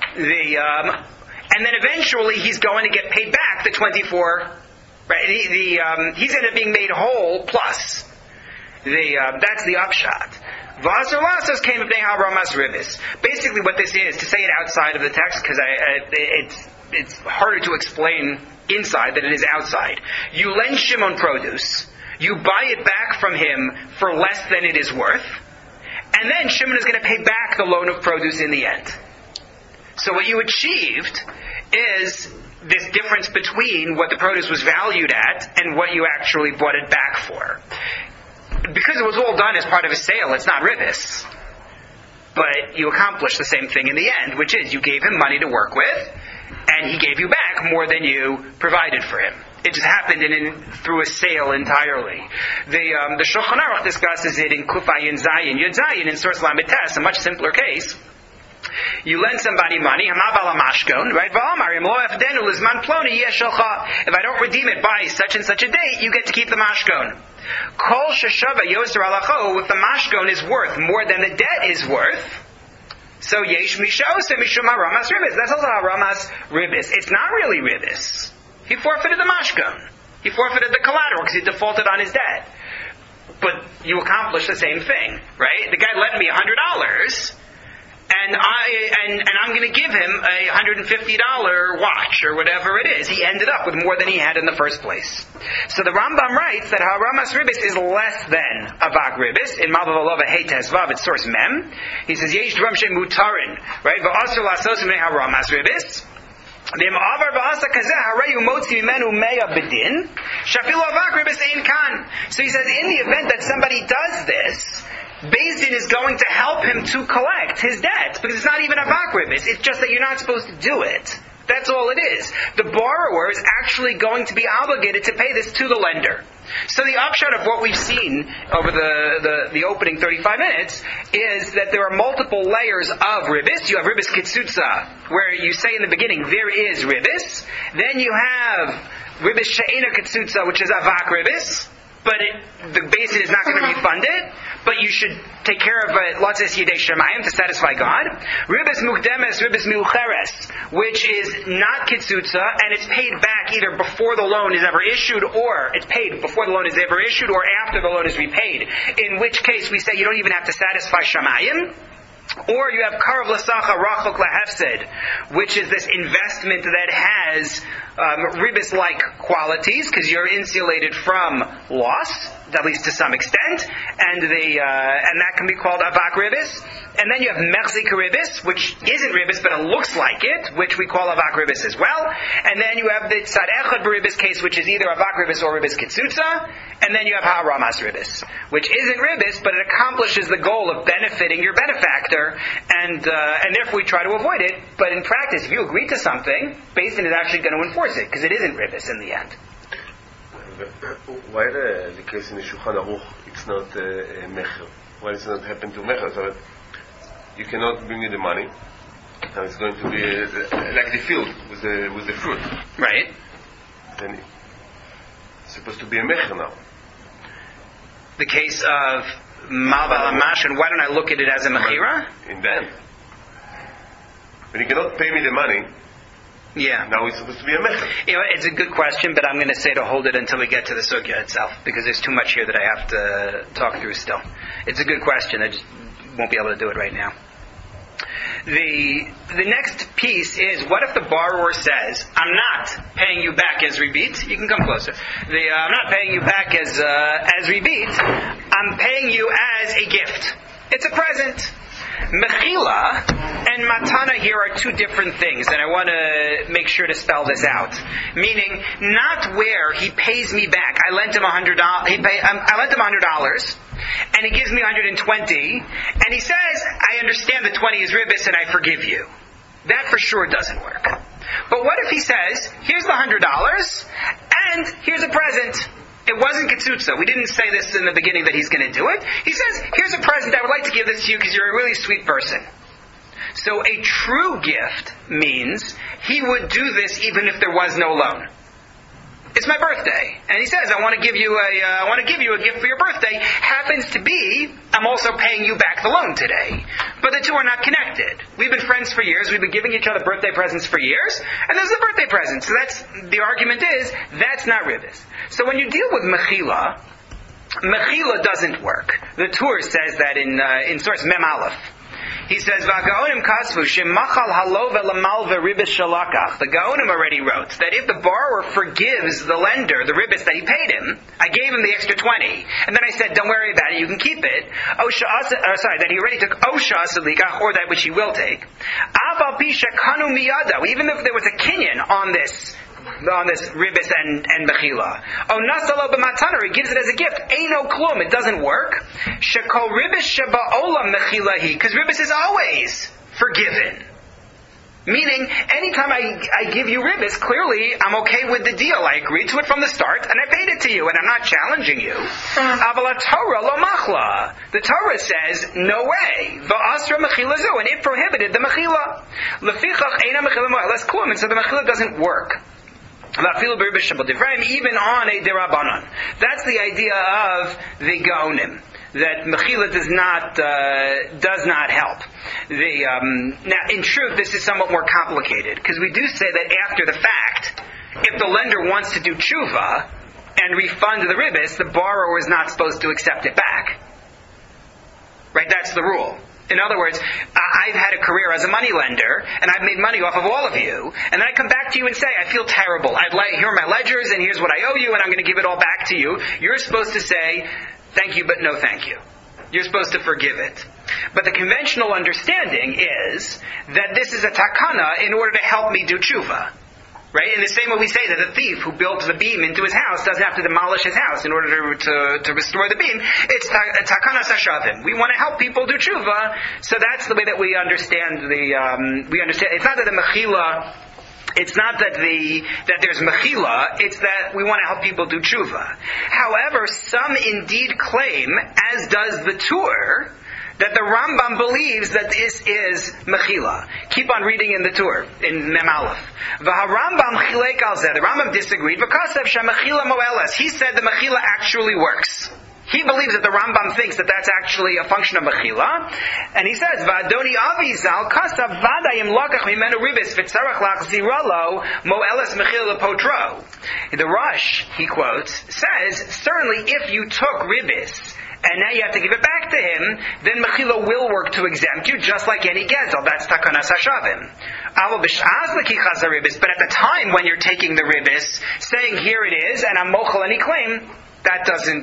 And then eventually he's going to get paid back the 24. Right? He's going to be being made whole plus. That's the upshot. V'asur lasos came of Nehal Ramas Ribis. Basically, what this is, to say it outside of the text, because it's harder to explain inside than it is outside. You lend Shimon produce, you buy it back from him for less than it is worth, and then Shimon is going to pay back the loan of produce in the end. So what you achieved is this difference between what the produce was valued at and what you actually bought it back for. because it was all done as part of a sale, it's not ribis. But you accomplish the same thing in the end, which is you gave him money to work with, and he gave you back more than you provided for him. It just happened through a sale entirely. The Shulchan Aruch discusses it in Kufayin Zayin Yud Zayin in source Lamites, a much simpler case. You lend somebody money, right? If I don't redeem it by such and such a date, you get to keep the mashkon. Kol sheshava yoser alacho, if the mashkon is worth more than the debt is worth, so yesh mishose mishum haramas ribis. That's also haramas ribis. It's not really ribis. He forfeited the mashkon. He forfeited the collateral because he defaulted on his debt. But you accomplish the same thing, right? The guy lent me $100. And I'm going to give him a $150 watch or whatever it is. He ended up with more than he had in the first place. So the Rambam writes that haramas ribis is less than avak ribis. In Malvav Hey Tezvav, it's source mem. He says yesh dvarim shemutarin, right? V'asur lasos mei haramas ribis. So he says, in the event that somebody does this, Beis Din is going to help him to collect his debt, because it's not even avak ribis. It's just that you're not supposed to do it. That's all it is. The borrower is actually going to be obligated to pay this to the lender. So the upshot of what we've seen over the opening 35 minutes is that there are multiple layers of ribis. You have ribis kitsutza, where you say in the beginning, there is ribis. Then you have ribis she'ena kitsutza, which is avak ribis. But the Beis Din is not going to refund it, but you should take care of it, lotzes yedei shemayim, to satisfy God. Ribis mukdemes, ribis miucheres, which is not kitsutza, and it's paid back either before the loan is ever issued, or it's paid before the loan is ever issued, or after the loan is repaid. In which case we say you don't even have to satisfy shemayim. Or you have karav l'sacha rachok lahefsed, which is this investment that has ribis-like qualities, because you're insulated from loss, at least to some extent, and that can be called avak ribis. And then you have mechzik ribis, which isn't ribis, but it looks like it, which we call avak ribis as well. And then you have the tzad echad ribis case, which is either avak ribis or ribis kitsutza. And then you have haramas ribis, which isn't ribis, but it accomplishes the goal of benefiting your benefactor, and therefore we try to avoid it. But in practice, if you agree to something, Beis Din is actually going to enforce it, because it isn't ribis in the end. Why the case in the Shulchan Aruch, it's not mecher? Why does it not happen to mecher? So you cannot bring me the money, and it's going to be like the field with the fruit. Right. Then it's supposed to be a mecher now. The case of Malva Lamash, and why don't I look at it as a mechira? In them. When you cannot pay me the money, yeah. Now it's supposed to be a mecher. It's a good question, but I'm going to say to hold it until we get to the sugya itself, because there's too much here that I have to talk through still. It's a good question. I just won't be able to do it right now. The next piece is, what if the borrower says, I'm not paying you back as rebit? You can come closer. I'm not paying you back as rebit. I'm paying you as a gift. It's a present. Mechila and matana here are two different things, and I want to make sure to spell this out. Meaning, not where he pays me back. I lent him $100. I lent him $100, and he gives me $120, and he says, "I understand the 20 is ribis, and I forgive you." That for sure doesn't work. But what if he says, "Here's the $100, and here's a present." It wasn't kitsutza. We didn't say this in the beginning that he's going to do it. He says, here's a present. I would like to give this to you because you're a really sweet person. So a true gift means he would do this even if there was no loan. It's my birthday, and he says, I want to give you a gift for your birthday. Happens to be, I'm also paying you back the loan today. But the two are not connected. We've been friends for years. We've been giving each other birthday presents for years, and this is a birthday present. So the argument is, that's not ribis. So when you deal with mechila doesn't work. The Tur says that in source Mem Aleph. He says, "V'agaonim kasvu shemachal halo v'lamalve ribis shalakach." The Gaonim already wrote that if the borrower forgives the lender the ribis that he paid him, I gave him the extra 20, and then I said, "Don't worry about it, you can keep it." That he already took osha asalikach, or that which he will take. Aval pisha kanu miyado. Even if there was a kinyan on this on this ribis and mechila. Oh, nasalo b'matana, he gives it as a gift. Eino klum, it doesn't work. Shekol ribis sheba olam mechilahi, because ribis is always forgiven. Meaning, anytime I give you ribis, clearly I'm okay with the deal. I agreed to it from the start, and I paid it to you, and I'm not challenging you. Avala Torah lo machla. The Torah says, no way. Va'asra mechila zu, and it prohibited the mechila. Lefichach eina mechila mo'eles klum, and so the mechila doesn't work. Even on a derabanan. That's the idea of the gaonim. That mechila does not help. Now, in truth, this is somewhat more complicated because we do say that after the fact, if the lender wants to do tshuva and refund the ribis, the borrower is not supposed to accept it back. Right? That's the rule. In other words, I've had a career as a money lender, and I've made money off of all of you, and then I come back to you and say, I feel terrible. Here are my ledgers, and here's what I owe you, and I'm going to give it all back to you. You're supposed to say, thank you, but no thank you. You're supposed to forgive it. But the conventional understanding is that this is a takana in order to help me do tshuva. Right? In the same way we say that a thief who built the beam into his house doesn't have to demolish his house in order to restore the beam. It's takana sashavim. We want to help people do tshuva, so that's the way that we understand we understand. It's not that the mechila. It's not that there's mechila. It's that we want to help people do tshuva. However, some indeed claim, as does the Tur, that the Rambam believes that this is mechila. Keep on reading in the Tur, in Mem Aleph. V'harambam chilek al zeh. The Rambam disagreed. V'kasev shemechila moeles. He said the mechila actually works. He believes that the Rambam thinks that that's actually a function of mechila. And he says, V'adoni avizal kasav vadayim lokach mimenu ribis v'tzarach lachziralo moeles mechila potro. The Rosh, he quotes, says, certainly if you took ribis, and now you have to give it back to him, then mechila will work to exempt you, just like any gezel. That's takanas hashavim. But at the time when you're taking the ribis, saying here it is, and I'm mochel any claim, that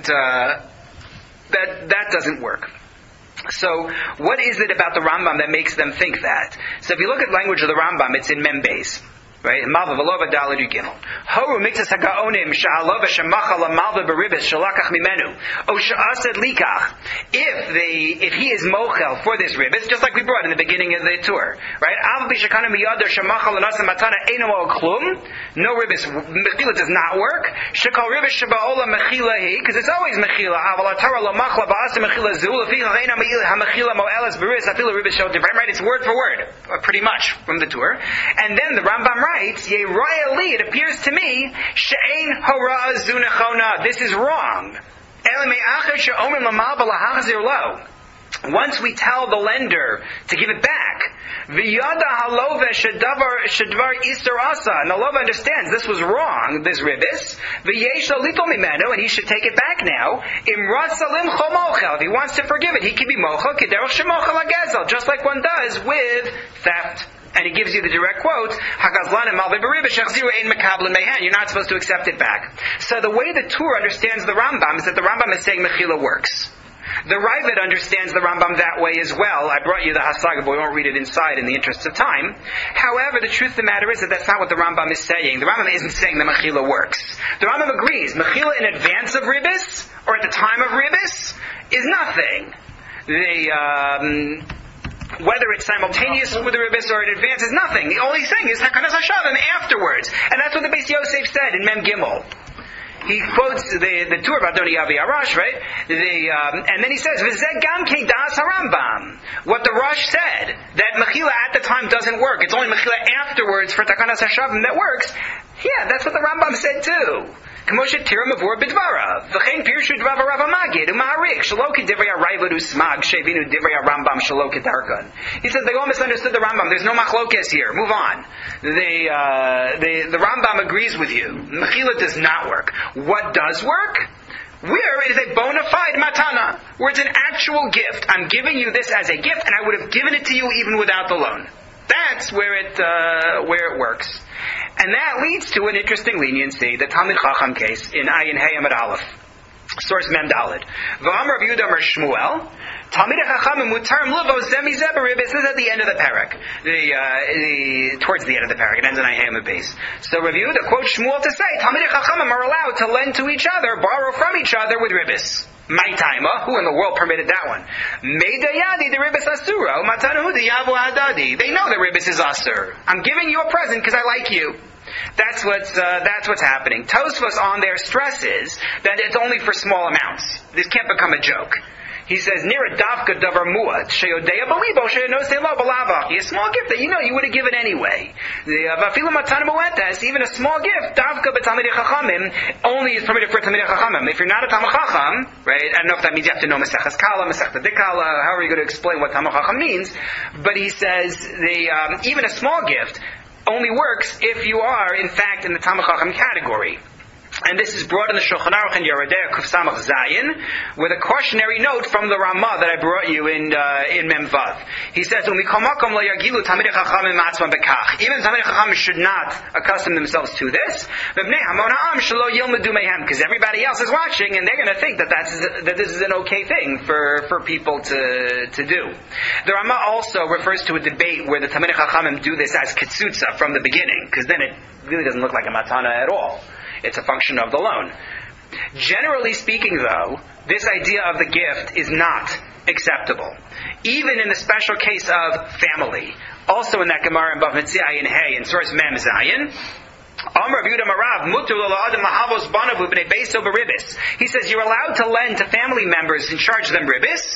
doesn't work. So, what is it about the Rambam that makes them think that? So, if you look at the language of the Rambam, it's in Membeis. Right? Malva v'lova dalad gimel. Horu miktas hagaonim sha'alova shemacha lamalva beribis shalakach mimenu. O sha'ased likach. If he is mochel for this ribis, just like we brought in the beginning of the tour, right? Av b'shakana miyadar shemacha lanasa matana eno o klum. No ribis. Mechila does not work. Shekal ribis shaba'ola mechila hi, because it's always mechila. Aval atara lamachla ba'asa mechila zu leficha ena mechila mo'elas beribis afila ribis shal divine. Right? It's word for word, pretty much from the tour. And then the Rambam writes, it appears to me, she'ein hora zunechona. This is wrong. Once we tell the lender to give it back, v'yada halova shedvar isur asa, and the lova understands this was wrong, this ribis, v'yesh little mimenu, and he should take it back now. Imrat salim chomochel. If he wants to forgive it, he can be mochel kederach shemochel hagezel, just like one does with theft. And he gives you the direct quote, Hagazlan and Malveh Beriba Shechziru Ein Mekablan Mehen. You're not supposed to accept it back. So the way the Tur understands the Rambam is that the Rambam is saying Mechila works. The Ravid understands the Rambam that way as well. I brought you the Hasaga, but we won't read it inside in the interest of time. However, the truth of the matter is that that's not what the Rambam is saying. The Rambam isn't saying that Mechila works. The Rambam agrees. Mechila in advance of Ribis, or at the time of Ribis, is nothing. Whether it's simultaneous with the ribis or in advance is nothing. The only thing is Hakanas Hashavim afterwards. And that's what the Beis Yosef said in Mem Gimel. He quotes the Tur of Adoni Avi Arash, right? And then he says, V'zeh gam kei das harambam. What the Rosh said, that Mechila at the time doesn't work. It's only Mechila afterwards for Takanas Hashavim that works. Yeah, that's what the Rambam said too. K'moshe tira mavur b'dvarav. V'chein pirshu dvav Rav Amagid u'ma'arik shelo k'divrei ha'rayvud u'smag shevinu divrei ha'rambam shelo k'darkan. He says they all misunderstood the Rambam. There's no machlokes here. Move on. The Rambam agrees with you. Mechila does not work. What does work? Where it is a bona fide matana, where it's an actual gift. I'm giving you this as a gift, and I would have given it to you even without the loan. That's where it works. And that leads to an interesting leniency, the Talmid Chacham case in Ayin Hey Amud Aleph. Source Mem Daled. V'amar Rav Yehuda Amar Shmuel. Talmidei Chachamim mutarm luvo zemi zeh beribis. This is at the end of the parak. Towards the end of the parak. It ends in Ayhem base. So Rav Yehuda quotes Shmuel to say, Talmidei Chachamim are allowed to lend to each other, borrow from each other with ribis. My taima, who in the world permitted that one? Meidayadi the ribis asuro, matanahu the yavu hadadi. They know the ribis is asur. I'm giving you a present because I like you. That's what's happening. Tosfos on there stresses that it's only for small amounts. This can't become a joke. He says, Nira dafka davar muat, sheyodeya balibo, sheyonosei lo balavach. A small gift that you know you would have given anyway. Vafilu matana moetes, even a small gift, dafka b'talmidei chachamim, only is permitted for talmidei chachamim. If you're not a talmid chacham, right, I don't know if that means you have to know Maseches Kala, Masechta Dikala, how are you going to explain what talmid chacham means? But he says, even a small gift only works if you are, in fact, in the talmid chacham category. And this is brought in the Shulchan Aruch and Yoreh De'ah Kuf Samach Zayin with a cautionary note from the Ramah that I brought you in Mem Vav. He says, even Talmidei Chachamim should not accustom themselves to this, because everybody else is watching and they're going to think that this is an okay thing for people to do. The Ramah also refers to a debate where the Talmidei Chachamim do this as Kitsutza from the beginning, because then it really doesn't look like a matana at all. It's a function of the loan. Generally speaking, though, this idea of the gift is not acceptable. Even in the special case of family. Also in that Gemara in Bava Metzia Ayin Hey, in source Mem Zayin, he says you're allowed to lend to family members and charge them ribis.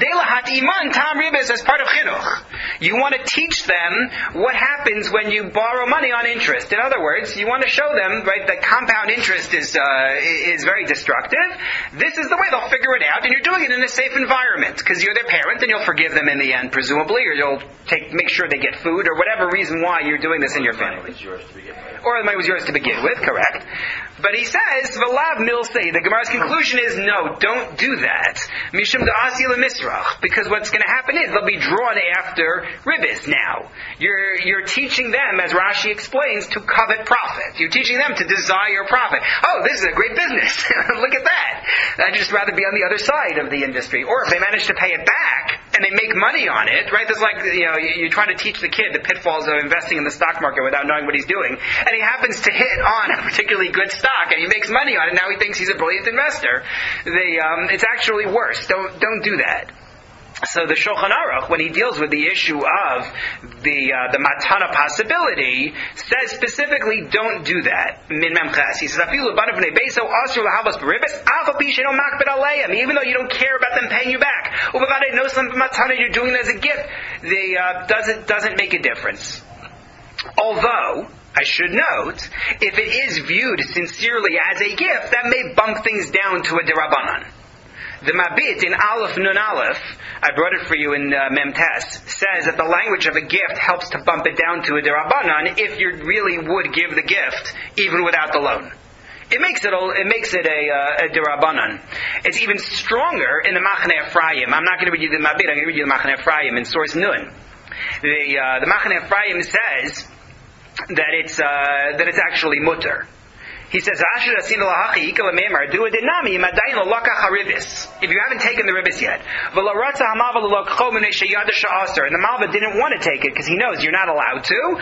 As part of chinuch. You want to teach them what happens when you borrow money on interest. In other words, you want to show them, right, that compound interest is very destructive. This is the way they'll figure it out, and you're doing it in a safe environment because you're their parent, and you'll forgive them in the end, presumably, or you'll make sure they get food, or whatever reason why you're doing this in your family. Or the money was yours to begin with, correct? But he says, V'lav milsei, the Gemara's conclusion is, no, don't do that. Mishum da'asi lemisrach, because what's going to happen is they'll be drawn after ribis now. You're teaching them, as Rashi explains, to covet profit. You're teaching them to desire profit. Oh, this is a great business. Look at that. I'd just rather be on the other side of the industry. Or if they manage to pay it back, and they make money on it, right? There's like, you're trying to teach the kid the pitfalls of investing in the stock market without knowing what he's doing. And he happens to hit on a particularly good stock, and he makes money on it. Now he thinks he's a brilliant investor. It's actually worse. Don't do that. So the Shulchan Aruch, when he deals with the issue of the matana possibility, says specifically, don't do that. Min memches. He says, even though you don't care about them paying you back, you're doing it as a gift. Doesn't make a difference. Although, I should note, if it is viewed sincerely as a gift, that may bump things down to a derabanan. The Mabit in Aleph Nun Aleph, I brought it for you in Mem Tes, says that the language of a gift helps to bump it down to a derabanan if you really would give the gift even without the loan. It makes it a derabanan. It's even stronger in the Machane Ephraim. I'm not going to read you the Mabit, I'm going to read you the Machane Ephraim in source Nun. The Machane Ephraim says that it's actually mutter. He says, if you haven't taken the ribis yet, and the Malva didn't want to take it because he knows you're not allowed to,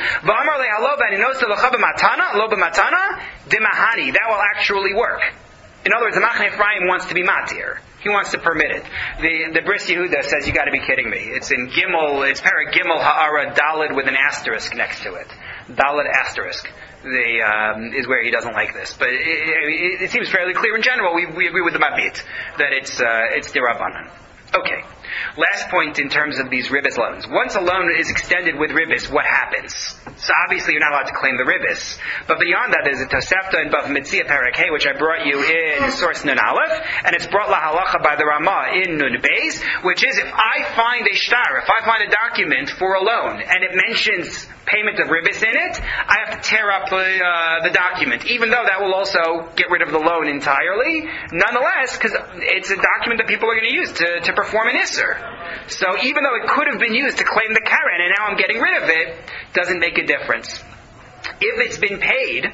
that will actually work. In other words, the Machane Ephraim wants to be matir. He wants to permit it. The Bris Yehuda says, you got to be kidding me. It's in Gimel, it's Perek Gimel Ha'ara Daled with an asterisk next to it. Daled asterisk. Is where he doesn't like this. But it seems fairly clear in general. We agree with the Mabit that it's derabanan. Okay. Last point in terms of these ribis loans. Once a loan is extended with ribis, what happens? So obviously you're not allowed to claim the ribis. But beyond that, there's a Tosefta in Bava Metzia Perek Hey, which I brought you in source Nun Aleph, and it's brought la halacha by the Ramah in Nun Beis, which is if I find a shtar, if I find a document for a loan, and it mentions payment of ribis in it, I have to tear up the document, even though that will also get rid of the loan entirely. Nonetheless, because it's a document that people are going to use to perform an Isser. So even though it could have been used to claim the Karen, and now I'm getting rid of it, doesn't make a difference. If it's been paid,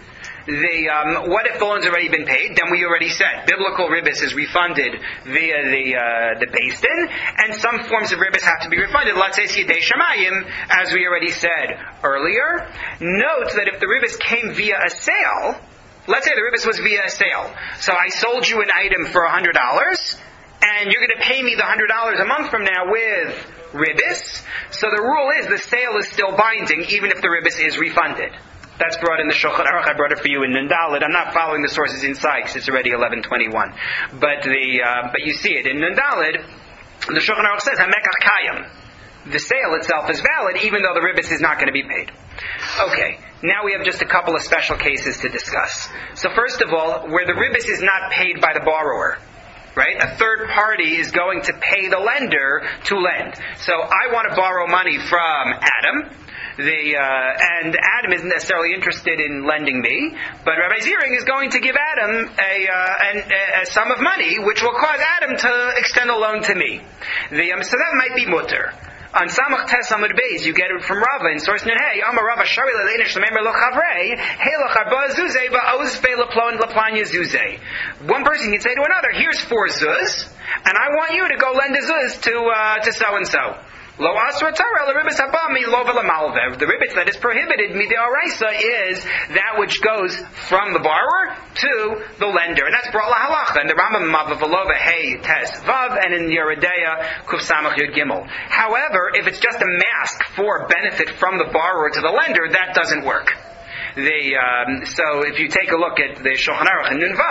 What if the loan's already been paid? Then we already said biblical ribbis is refunded via the Beis Din, and some forms of ribbis have to be refunded. Let's say Yidei Shamayim, as we already said earlier. Note that if the ribbis came via a sale, let's say the ribbis was via a sale. So I sold you an item for $100, and you're going to pay me the $100 a month from now with ribbis. So the rule is the sale is still binding, even if the ribbis is refunded. That's brought in the Shulchan Aruch. I brought it for you in Nun Daled. I'm not following the sources inside because it's already 11:21. But you see it in Nun Daled. The Shulchan Aruch says Hamekach Kayam. The sale itself is valid, even though the ribbis is not going to be paid. Okay, now we have just a couple of special cases to discuss. So first of all, where the ribbis is not paid by the borrower, right? A third party is going to pay the lender to lend. So I want to borrow money from Adam. And Adam isn't necessarily interested in lending me, but Rabbi Ziering is going to give Adam a sum of money, which will cause Adam to extend a loan to me. So that might be mutter. On Samach Tes Amud Beis, you get it from Rava in source Nun Hey. Amar Rava Shari Leinish Lememer Lochavrei Helach Arba Zuzei Ba'ozvei Laplon Laplanya Zuzei. One person can say to another, "Here's 4 zuz, and I want you to go lend a zuz to so and so." Lo asra tara l'ribis habami lo v'lamalvev. The ribis that is prohibited mideoraisa is that which goes from the borrower to the lender, and that's brought lahalacha. And the Rambam Mavavalova Hey Tes Vav, and in Yeridea Kuf Samach Yud Gimel. However, if it's just a mask for benefit from the borrower to the lender, that doesn't work. So if you take a look at the Shulchan Aruch and Nun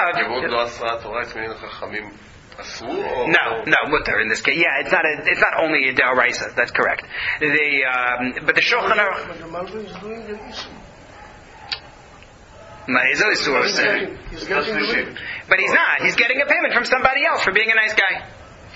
Vav. No, mutter in this case. Yeah, it's not only a deoraisa. That's correct. But the Shulchan Aruch. But he's not. He's getting a payment from somebody else for being a nice guy.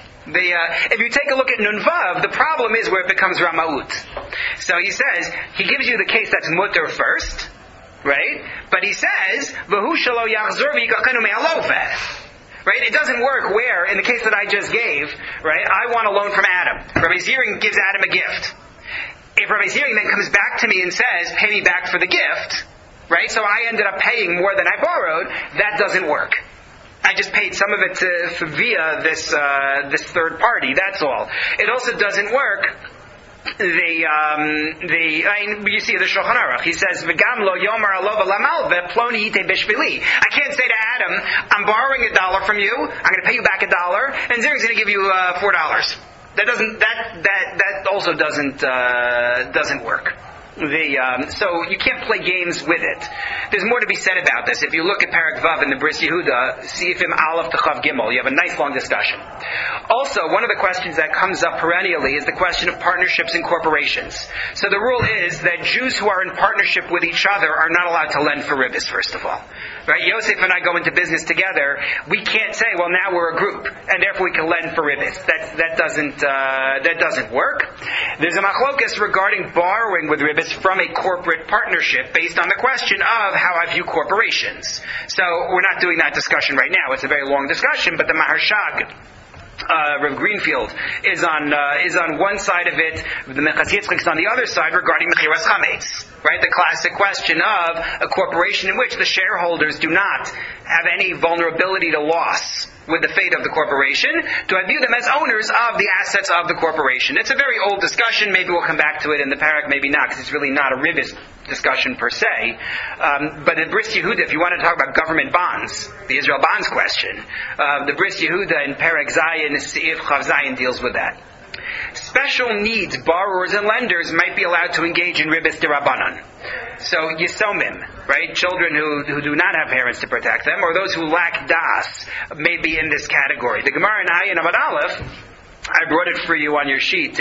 If you take a look at Nun Vav, the problem is where it becomes Ramaut. So he says, he gives you the case that's mutter first, right? But he says, V'hu shelo yachzor v'yikachenu me'aloveh. Right? It doesn't work where, in the case that I just gave, right, I want a loan from Adam. Rabbi Ziering gives Adam a gift. If Rabbi Ziering then comes back to me and says, pay me back for the gift, right, so I ended up paying more than I borrowed, that doesn't work. I just paid some of it via this third party, that's all. It also doesn't work. You see the Shulchan Aruch. He says, "V'gam lo yomer alova lamalve ploni ite b'shvili." I can't say to Adam, "I'm borrowing $1 from you. I'm going to pay you back $1, and Zerig's going to give you $4." That also doesn't work. So you can't play games with it. There's more to be said about this. If you look at Perek Vav in the Bris Yehuda, Sifim Aleph to Chav Gimel, you have a nice long discussion. Also, one of the questions that comes up perennially is the question of partnerships and corporations. So the rule is that Jews who are in partnership with each other are not allowed to lend for ribbis, first of all. Right? Yosef and I go into business together. We can't say, well, now we're a group, and therefore we can lend for ribbis. That doesn't work. There's a machlokas regarding borrowing with ribbis from a corporate partnership based on the question of how I view corporations. So we're not doing that discussion right now. It's a very long discussion, but the Maharshag, Rav Greenfield, is on one side of it. The Mechas Yitzchak is on the other side regarding Mechiras Chametz. Right, the classic question of a corporation in which the shareholders do not have any vulnerability to loss with the fate of the corporation. Do I view them as owners of the assets of the corporation? It's a very old discussion. Maybe we'll come back to it in the parak, maybe not, because it's really not a ribbis discussion per se. But in Bris Yehuda, if you want to talk about government bonds, the Israel bonds question, the Bris Yehuda in Perek Zayin, Seif Chav Zayin deals with that. Special needs borrowers and lenders might be allowed to engage in ribbis derabanan. So yisomim, right? Children who do not have parents to protect them, or those who lack das, may be in this category. The Gemara in Ayin Amud Aleph, I brought it for you on your sheet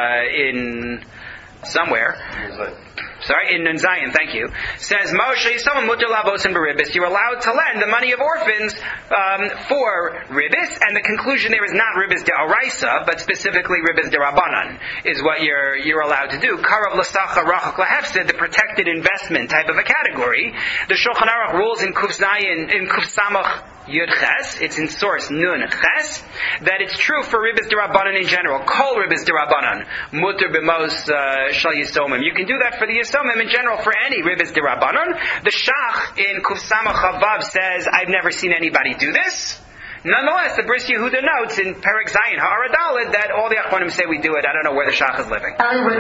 in somewhere. Sorry, in Nun Zayin, thank you. Says Moshe, someone mutar lavos and beribis. You're allowed to lend the money of orphans for ribbis, and the conclusion there is not ribbis de oraisa, but specifically ribbis de rabbanan is what you're allowed to do. Karav lasacha rachak lahefsid, the protected investment type of a category. The Shulchan Aruch rules in Kuf Zayin, in Kuf Samach Yud Ches, it's in source Nun Ches, that it's true for ribbis de rabbanan in general. Kol ribbis de rabbanan mutar b'mos shal yisomim. You can do that for the Yisomim in general for any Ribis Dirabanan. The Shach in Kuf Samach Chavav says, I've never seen anybody do this. Nonetheless, the Bris Yehuda notes in Perek Zayin Ha'aradalid that all the Achronim say we do it. I don't know where the Shach is living.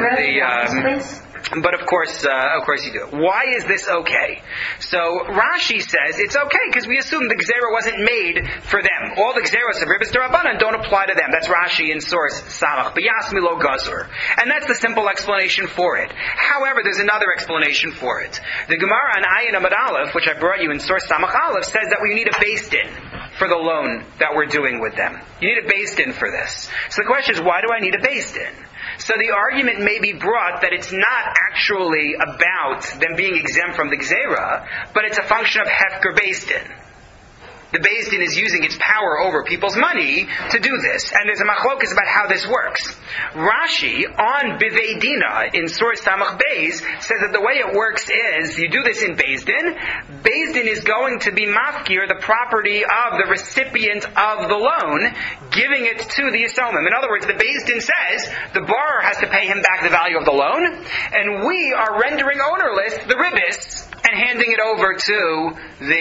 But of course you do it. Why is this okay? So Rashi says it's okay because we assume the Gzera wasn't made for them. All the Gzeros of Ribis Derabanan don't apply to them. That's Rashi in source Samach B'Yasmi Lo Gazur. And that's the simple explanation for it. However, there's another explanation for it. The Gemara on Ayin Amud Aleph, which I brought you in source Samach Aleph, says that we need a beis din for the loan that we're doing with them. You need a beis din for this. So the question is, why do I need a beis din? So the argument may be brought that it's not actually about them being exempt from the Gzera, but it's a function of Hefker Beis Din. The Beis Din is using its power over people's money to do this. And there's a machlokas about how this works. Rashi, on Bivei Dina, in source Samach Beis, says that the way it works is, you do this in Beis Din. Beis Din is going to be mafkir, the property of the recipient of the loan, giving it to the Yisomim. In other words, the Beis Din says, the borrower has to pay him back the value of the loan, and we are rendering ownerless the ribis, and handing it over to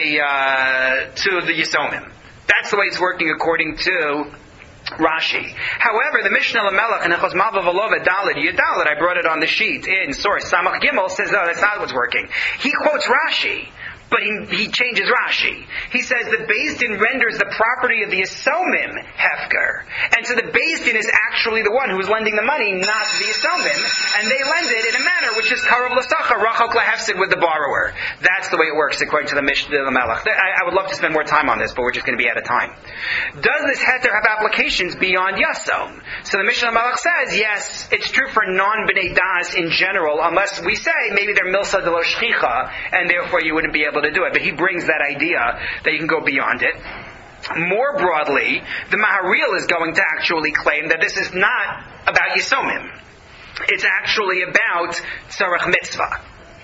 the Yisomim. That's the way it's working according to Rashi. However, the Mishnah Lamelech in Echos Malva Valova Dalid Yudalid, I brought it on the sheet in source Samach Gimel, says, no, that's not what's working. He quotes Rashi, but he changes Rashi. He says the Beis Din renders the property of the Yisomim hefker. And so the Beis Din is actually the one who is lending the money, not the Yisomim, and they lend it in a manner which is Karav L'Sacha, Rachok Lahefsid with the borrower. That's the way it works according to the Mishnah Lamelech. I would love to spend more time on this, but we're just going to be out of time. Does this heter have applications beyond Yasom? So the Mishnah Lamelech says, yes, it's true for non-B'nai Das in general, unless we say maybe they're Milsa de lo Shchicha, and therefore you wouldn't be able to do it. But he brings that idea that you can go beyond it. More broadly, the Maharil is going to actually claim that this is not about Yisomim. It's actually about Tzarech Mitzvah.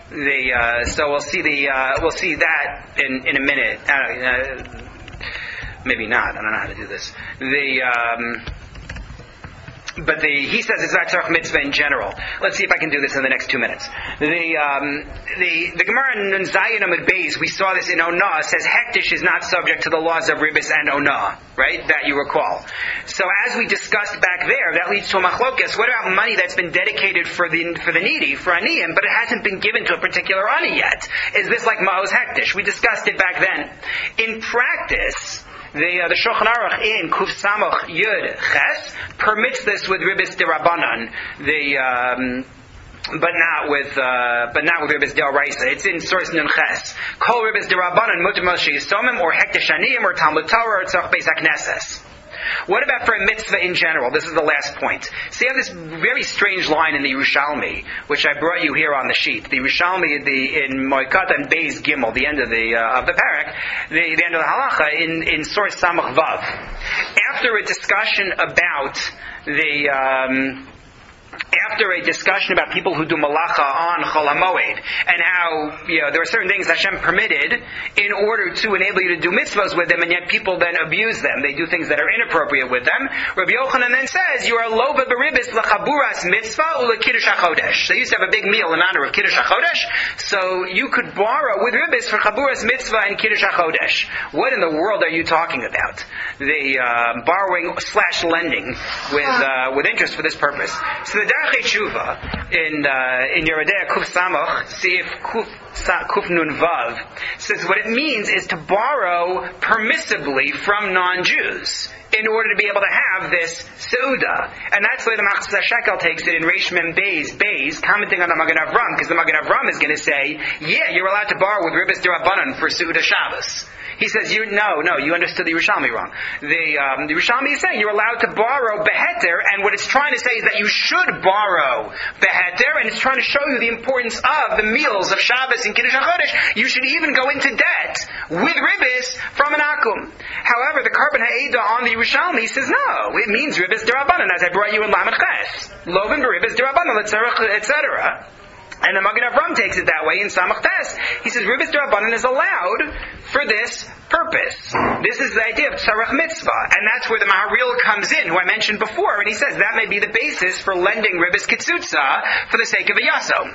So we'll see that in a minute. Maybe not. I don't know how to do this. But he says it's not Tzarech Mitzvah in general. Let's see if I can do this in the next 2 minutes. The Gemara in Nun Zayin Amud Beis, we saw this in Onah, says Hektish is not subject to the laws of Ribis and Onah, right? That you recall. So as we discussed back there, that leads to a machlokas. What about money that's been dedicated for the needy, for aniyim, but it hasn't been given to a particular ani yet? Is this like Ma'oz Hektish? We discussed it back then. In practice, the Shulchan Aruch in Kuf Samach Yud Ches permits this with Ribis Dirabanan, but not with Ribis D'Oraisa. It's in source Nun Ches. Kol Ribis Dirabanan Mutar Moshe Yisomim or Hektish Aniyim or Talmud Torah or Tzarech Beis HaKnesses. What about for a mitzvah in general? This is the last point. So you have this very strange line in the Yerushalmi, which I brought you here on the sheet. The Yerushalmi in Moikat and Beis Gimel, the end of the parak, the end of the halacha, in source Samach Vav. After a discussion about people who do malacha on Chol HaMoed, and how there are certain things Hashem permitted in order to enable you to do mitzvahs with them, and yet people then abuse them. They do things that are inappropriate with them. Rabbi Yochanan then says, you are lova beribis lechaburas mitzvah ulekiddush hachodesh. They used to have a big meal in honor of Kiddush HaChodesh, so you could borrow with ribis for chaburas mitzvah and Kiddush HaChodesh. What in the world are you talking about? The borrowing / lending with interest for this purpose. So the Darchei Tshuva in Yerodea Kuf Samach Seif Kuf Nun Vav says what it means is to borrow permissibly from non-Jews in order to be able to have this Seuda. And that's the way the Machzor Shekel takes it in Reish Mem Beis, commenting on the Magen Avram, because the Magen Avram is going to say, yeah, you're allowed to borrow with Ribis D'Rabanan for Seuda Shabbos. He says, you understood the Yerushalmi wrong. The Yerushalmi is saying you're allowed to borrow beheter, and what it's trying to say is that you should borrow beheter, and it's trying to show you the importance of the meals of Shabbos and Kiddush HaChodesh. You should even go into debt with ribis from an akum. However, the Karban Ha'eda on the Yerushalmi says, no, it means ribis d'Rabanan, as I brought you in Lamed Ches. Loven b'ribis d'Rabanan, etc. And the Magen Avram takes it that way in Samach Tes. He says Ribis D'Rabanan is allowed for this purpose. This is the idea of Tzarech Mitzvah. And that's where the Maharil comes in, who I mentioned before, and he says that may be the basis for lending Ribis Kitzutza for the sake of a Yasom.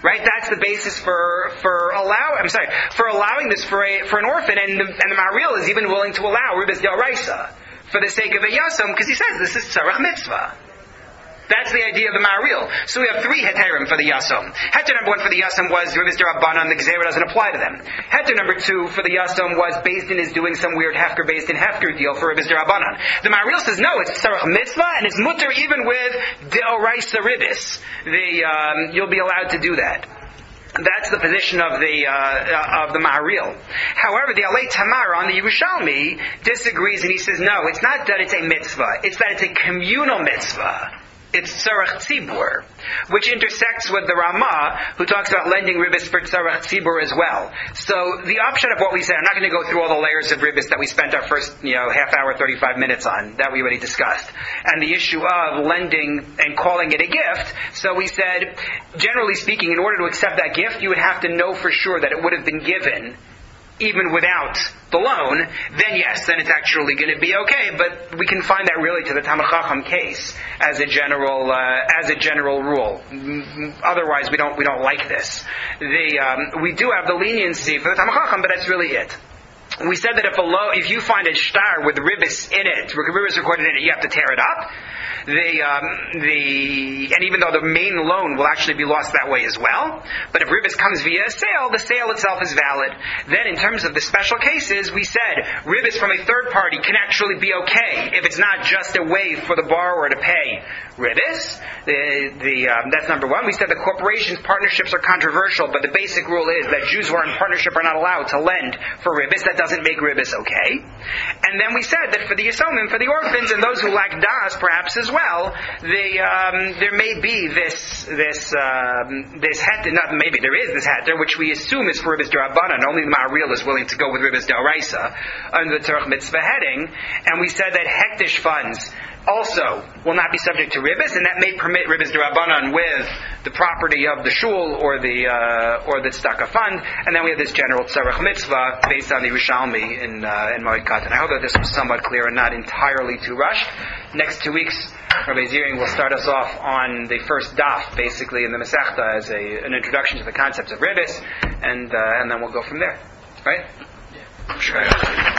Right? That's the basis for allowing this for an orphan, and the Maharil is even willing to allow Ribis D'Oraisa for the sake of a Yasam, because he says this is Tzarech Mitzvah. That's the idea of the Maharil. So we have 3 heterim for the Yasam. Heter number 1 for the Yasam was Ribis D'Rabbanan, the Gzeira doesn't apply to them. Heter number 2 for the Yasam was Beis Din is doing some weird Hefker Beis Din Hefker deal for Ribis D'Rabbanan. The Maharil says no, it's Tzarech Mitzvah, and it's mutter even with D'Oraisa Ribis. You'll be allowed to do that. That's the position of the Maharil. However, the Alei Tamar on the Yerushalmi disagrees, and he says no, it's not that it's a mitzvah, it's that it's a communal mitzvah. It's Tzarech Tzibur, which intersects with the Ramah, who talks about lending Ribis for Tzarech Tzibur as well. So the upshot of what we said, I'm not going to go through all the layers of Ribis that we spent our first half hour, 35 minutes on, that we already discussed. And the issue of lending and calling it a gift. So we said, generally speaking, in order to accept that gift, you would have to know for sure that it would have been given even without the loan, then yes, then it's actually going to be okay. But we can find that really to the Talmid Chacham case as a general rule. Otherwise, we don't like this. We do have the leniency for the Talmid Chacham, but that's really it. We said that if you find a shtar with ribis in it, ribis recorded in it, you have to tear it up. And even though the main loan will actually be lost that way as well, but if ribis comes via a sale, the sale itself is valid. Then in terms of the special cases, we said ribis from a third party can actually be okay if it's not just a way for the borrower to pay ribis. That's number 1. We said the corporations' partnerships are controversial, but the basic rule is that Jews who are in partnership are not allowed to lend for ribis. That doesn't make ribis okay. And then we said that for the Yisomim, for the orphans, and those who lack das perhaps as well, there may be this heter, not maybe, there is this heter, which we assume is for Ribis D'Rabbanan. Only the Maharil is willing to go with Ribis D'Oraisa under the Tzarech Mitzvah heading. And we said that hektish funds also will not be subject to ribis, and that may permit ribis d'Rabbanan with the property of the shul or the tzedakah fund. And then we have this general tzarech mitzvah based on the Yerushalmi in Moed Katan. I hope that this was somewhat clear and not entirely too rushed. Next 2 weeks, Rabbi Ziering will start us off on the first daf, basically in the Masechta, as an introduction to the concepts of ribis, and then we'll go from there. Right? Yeah. Sure.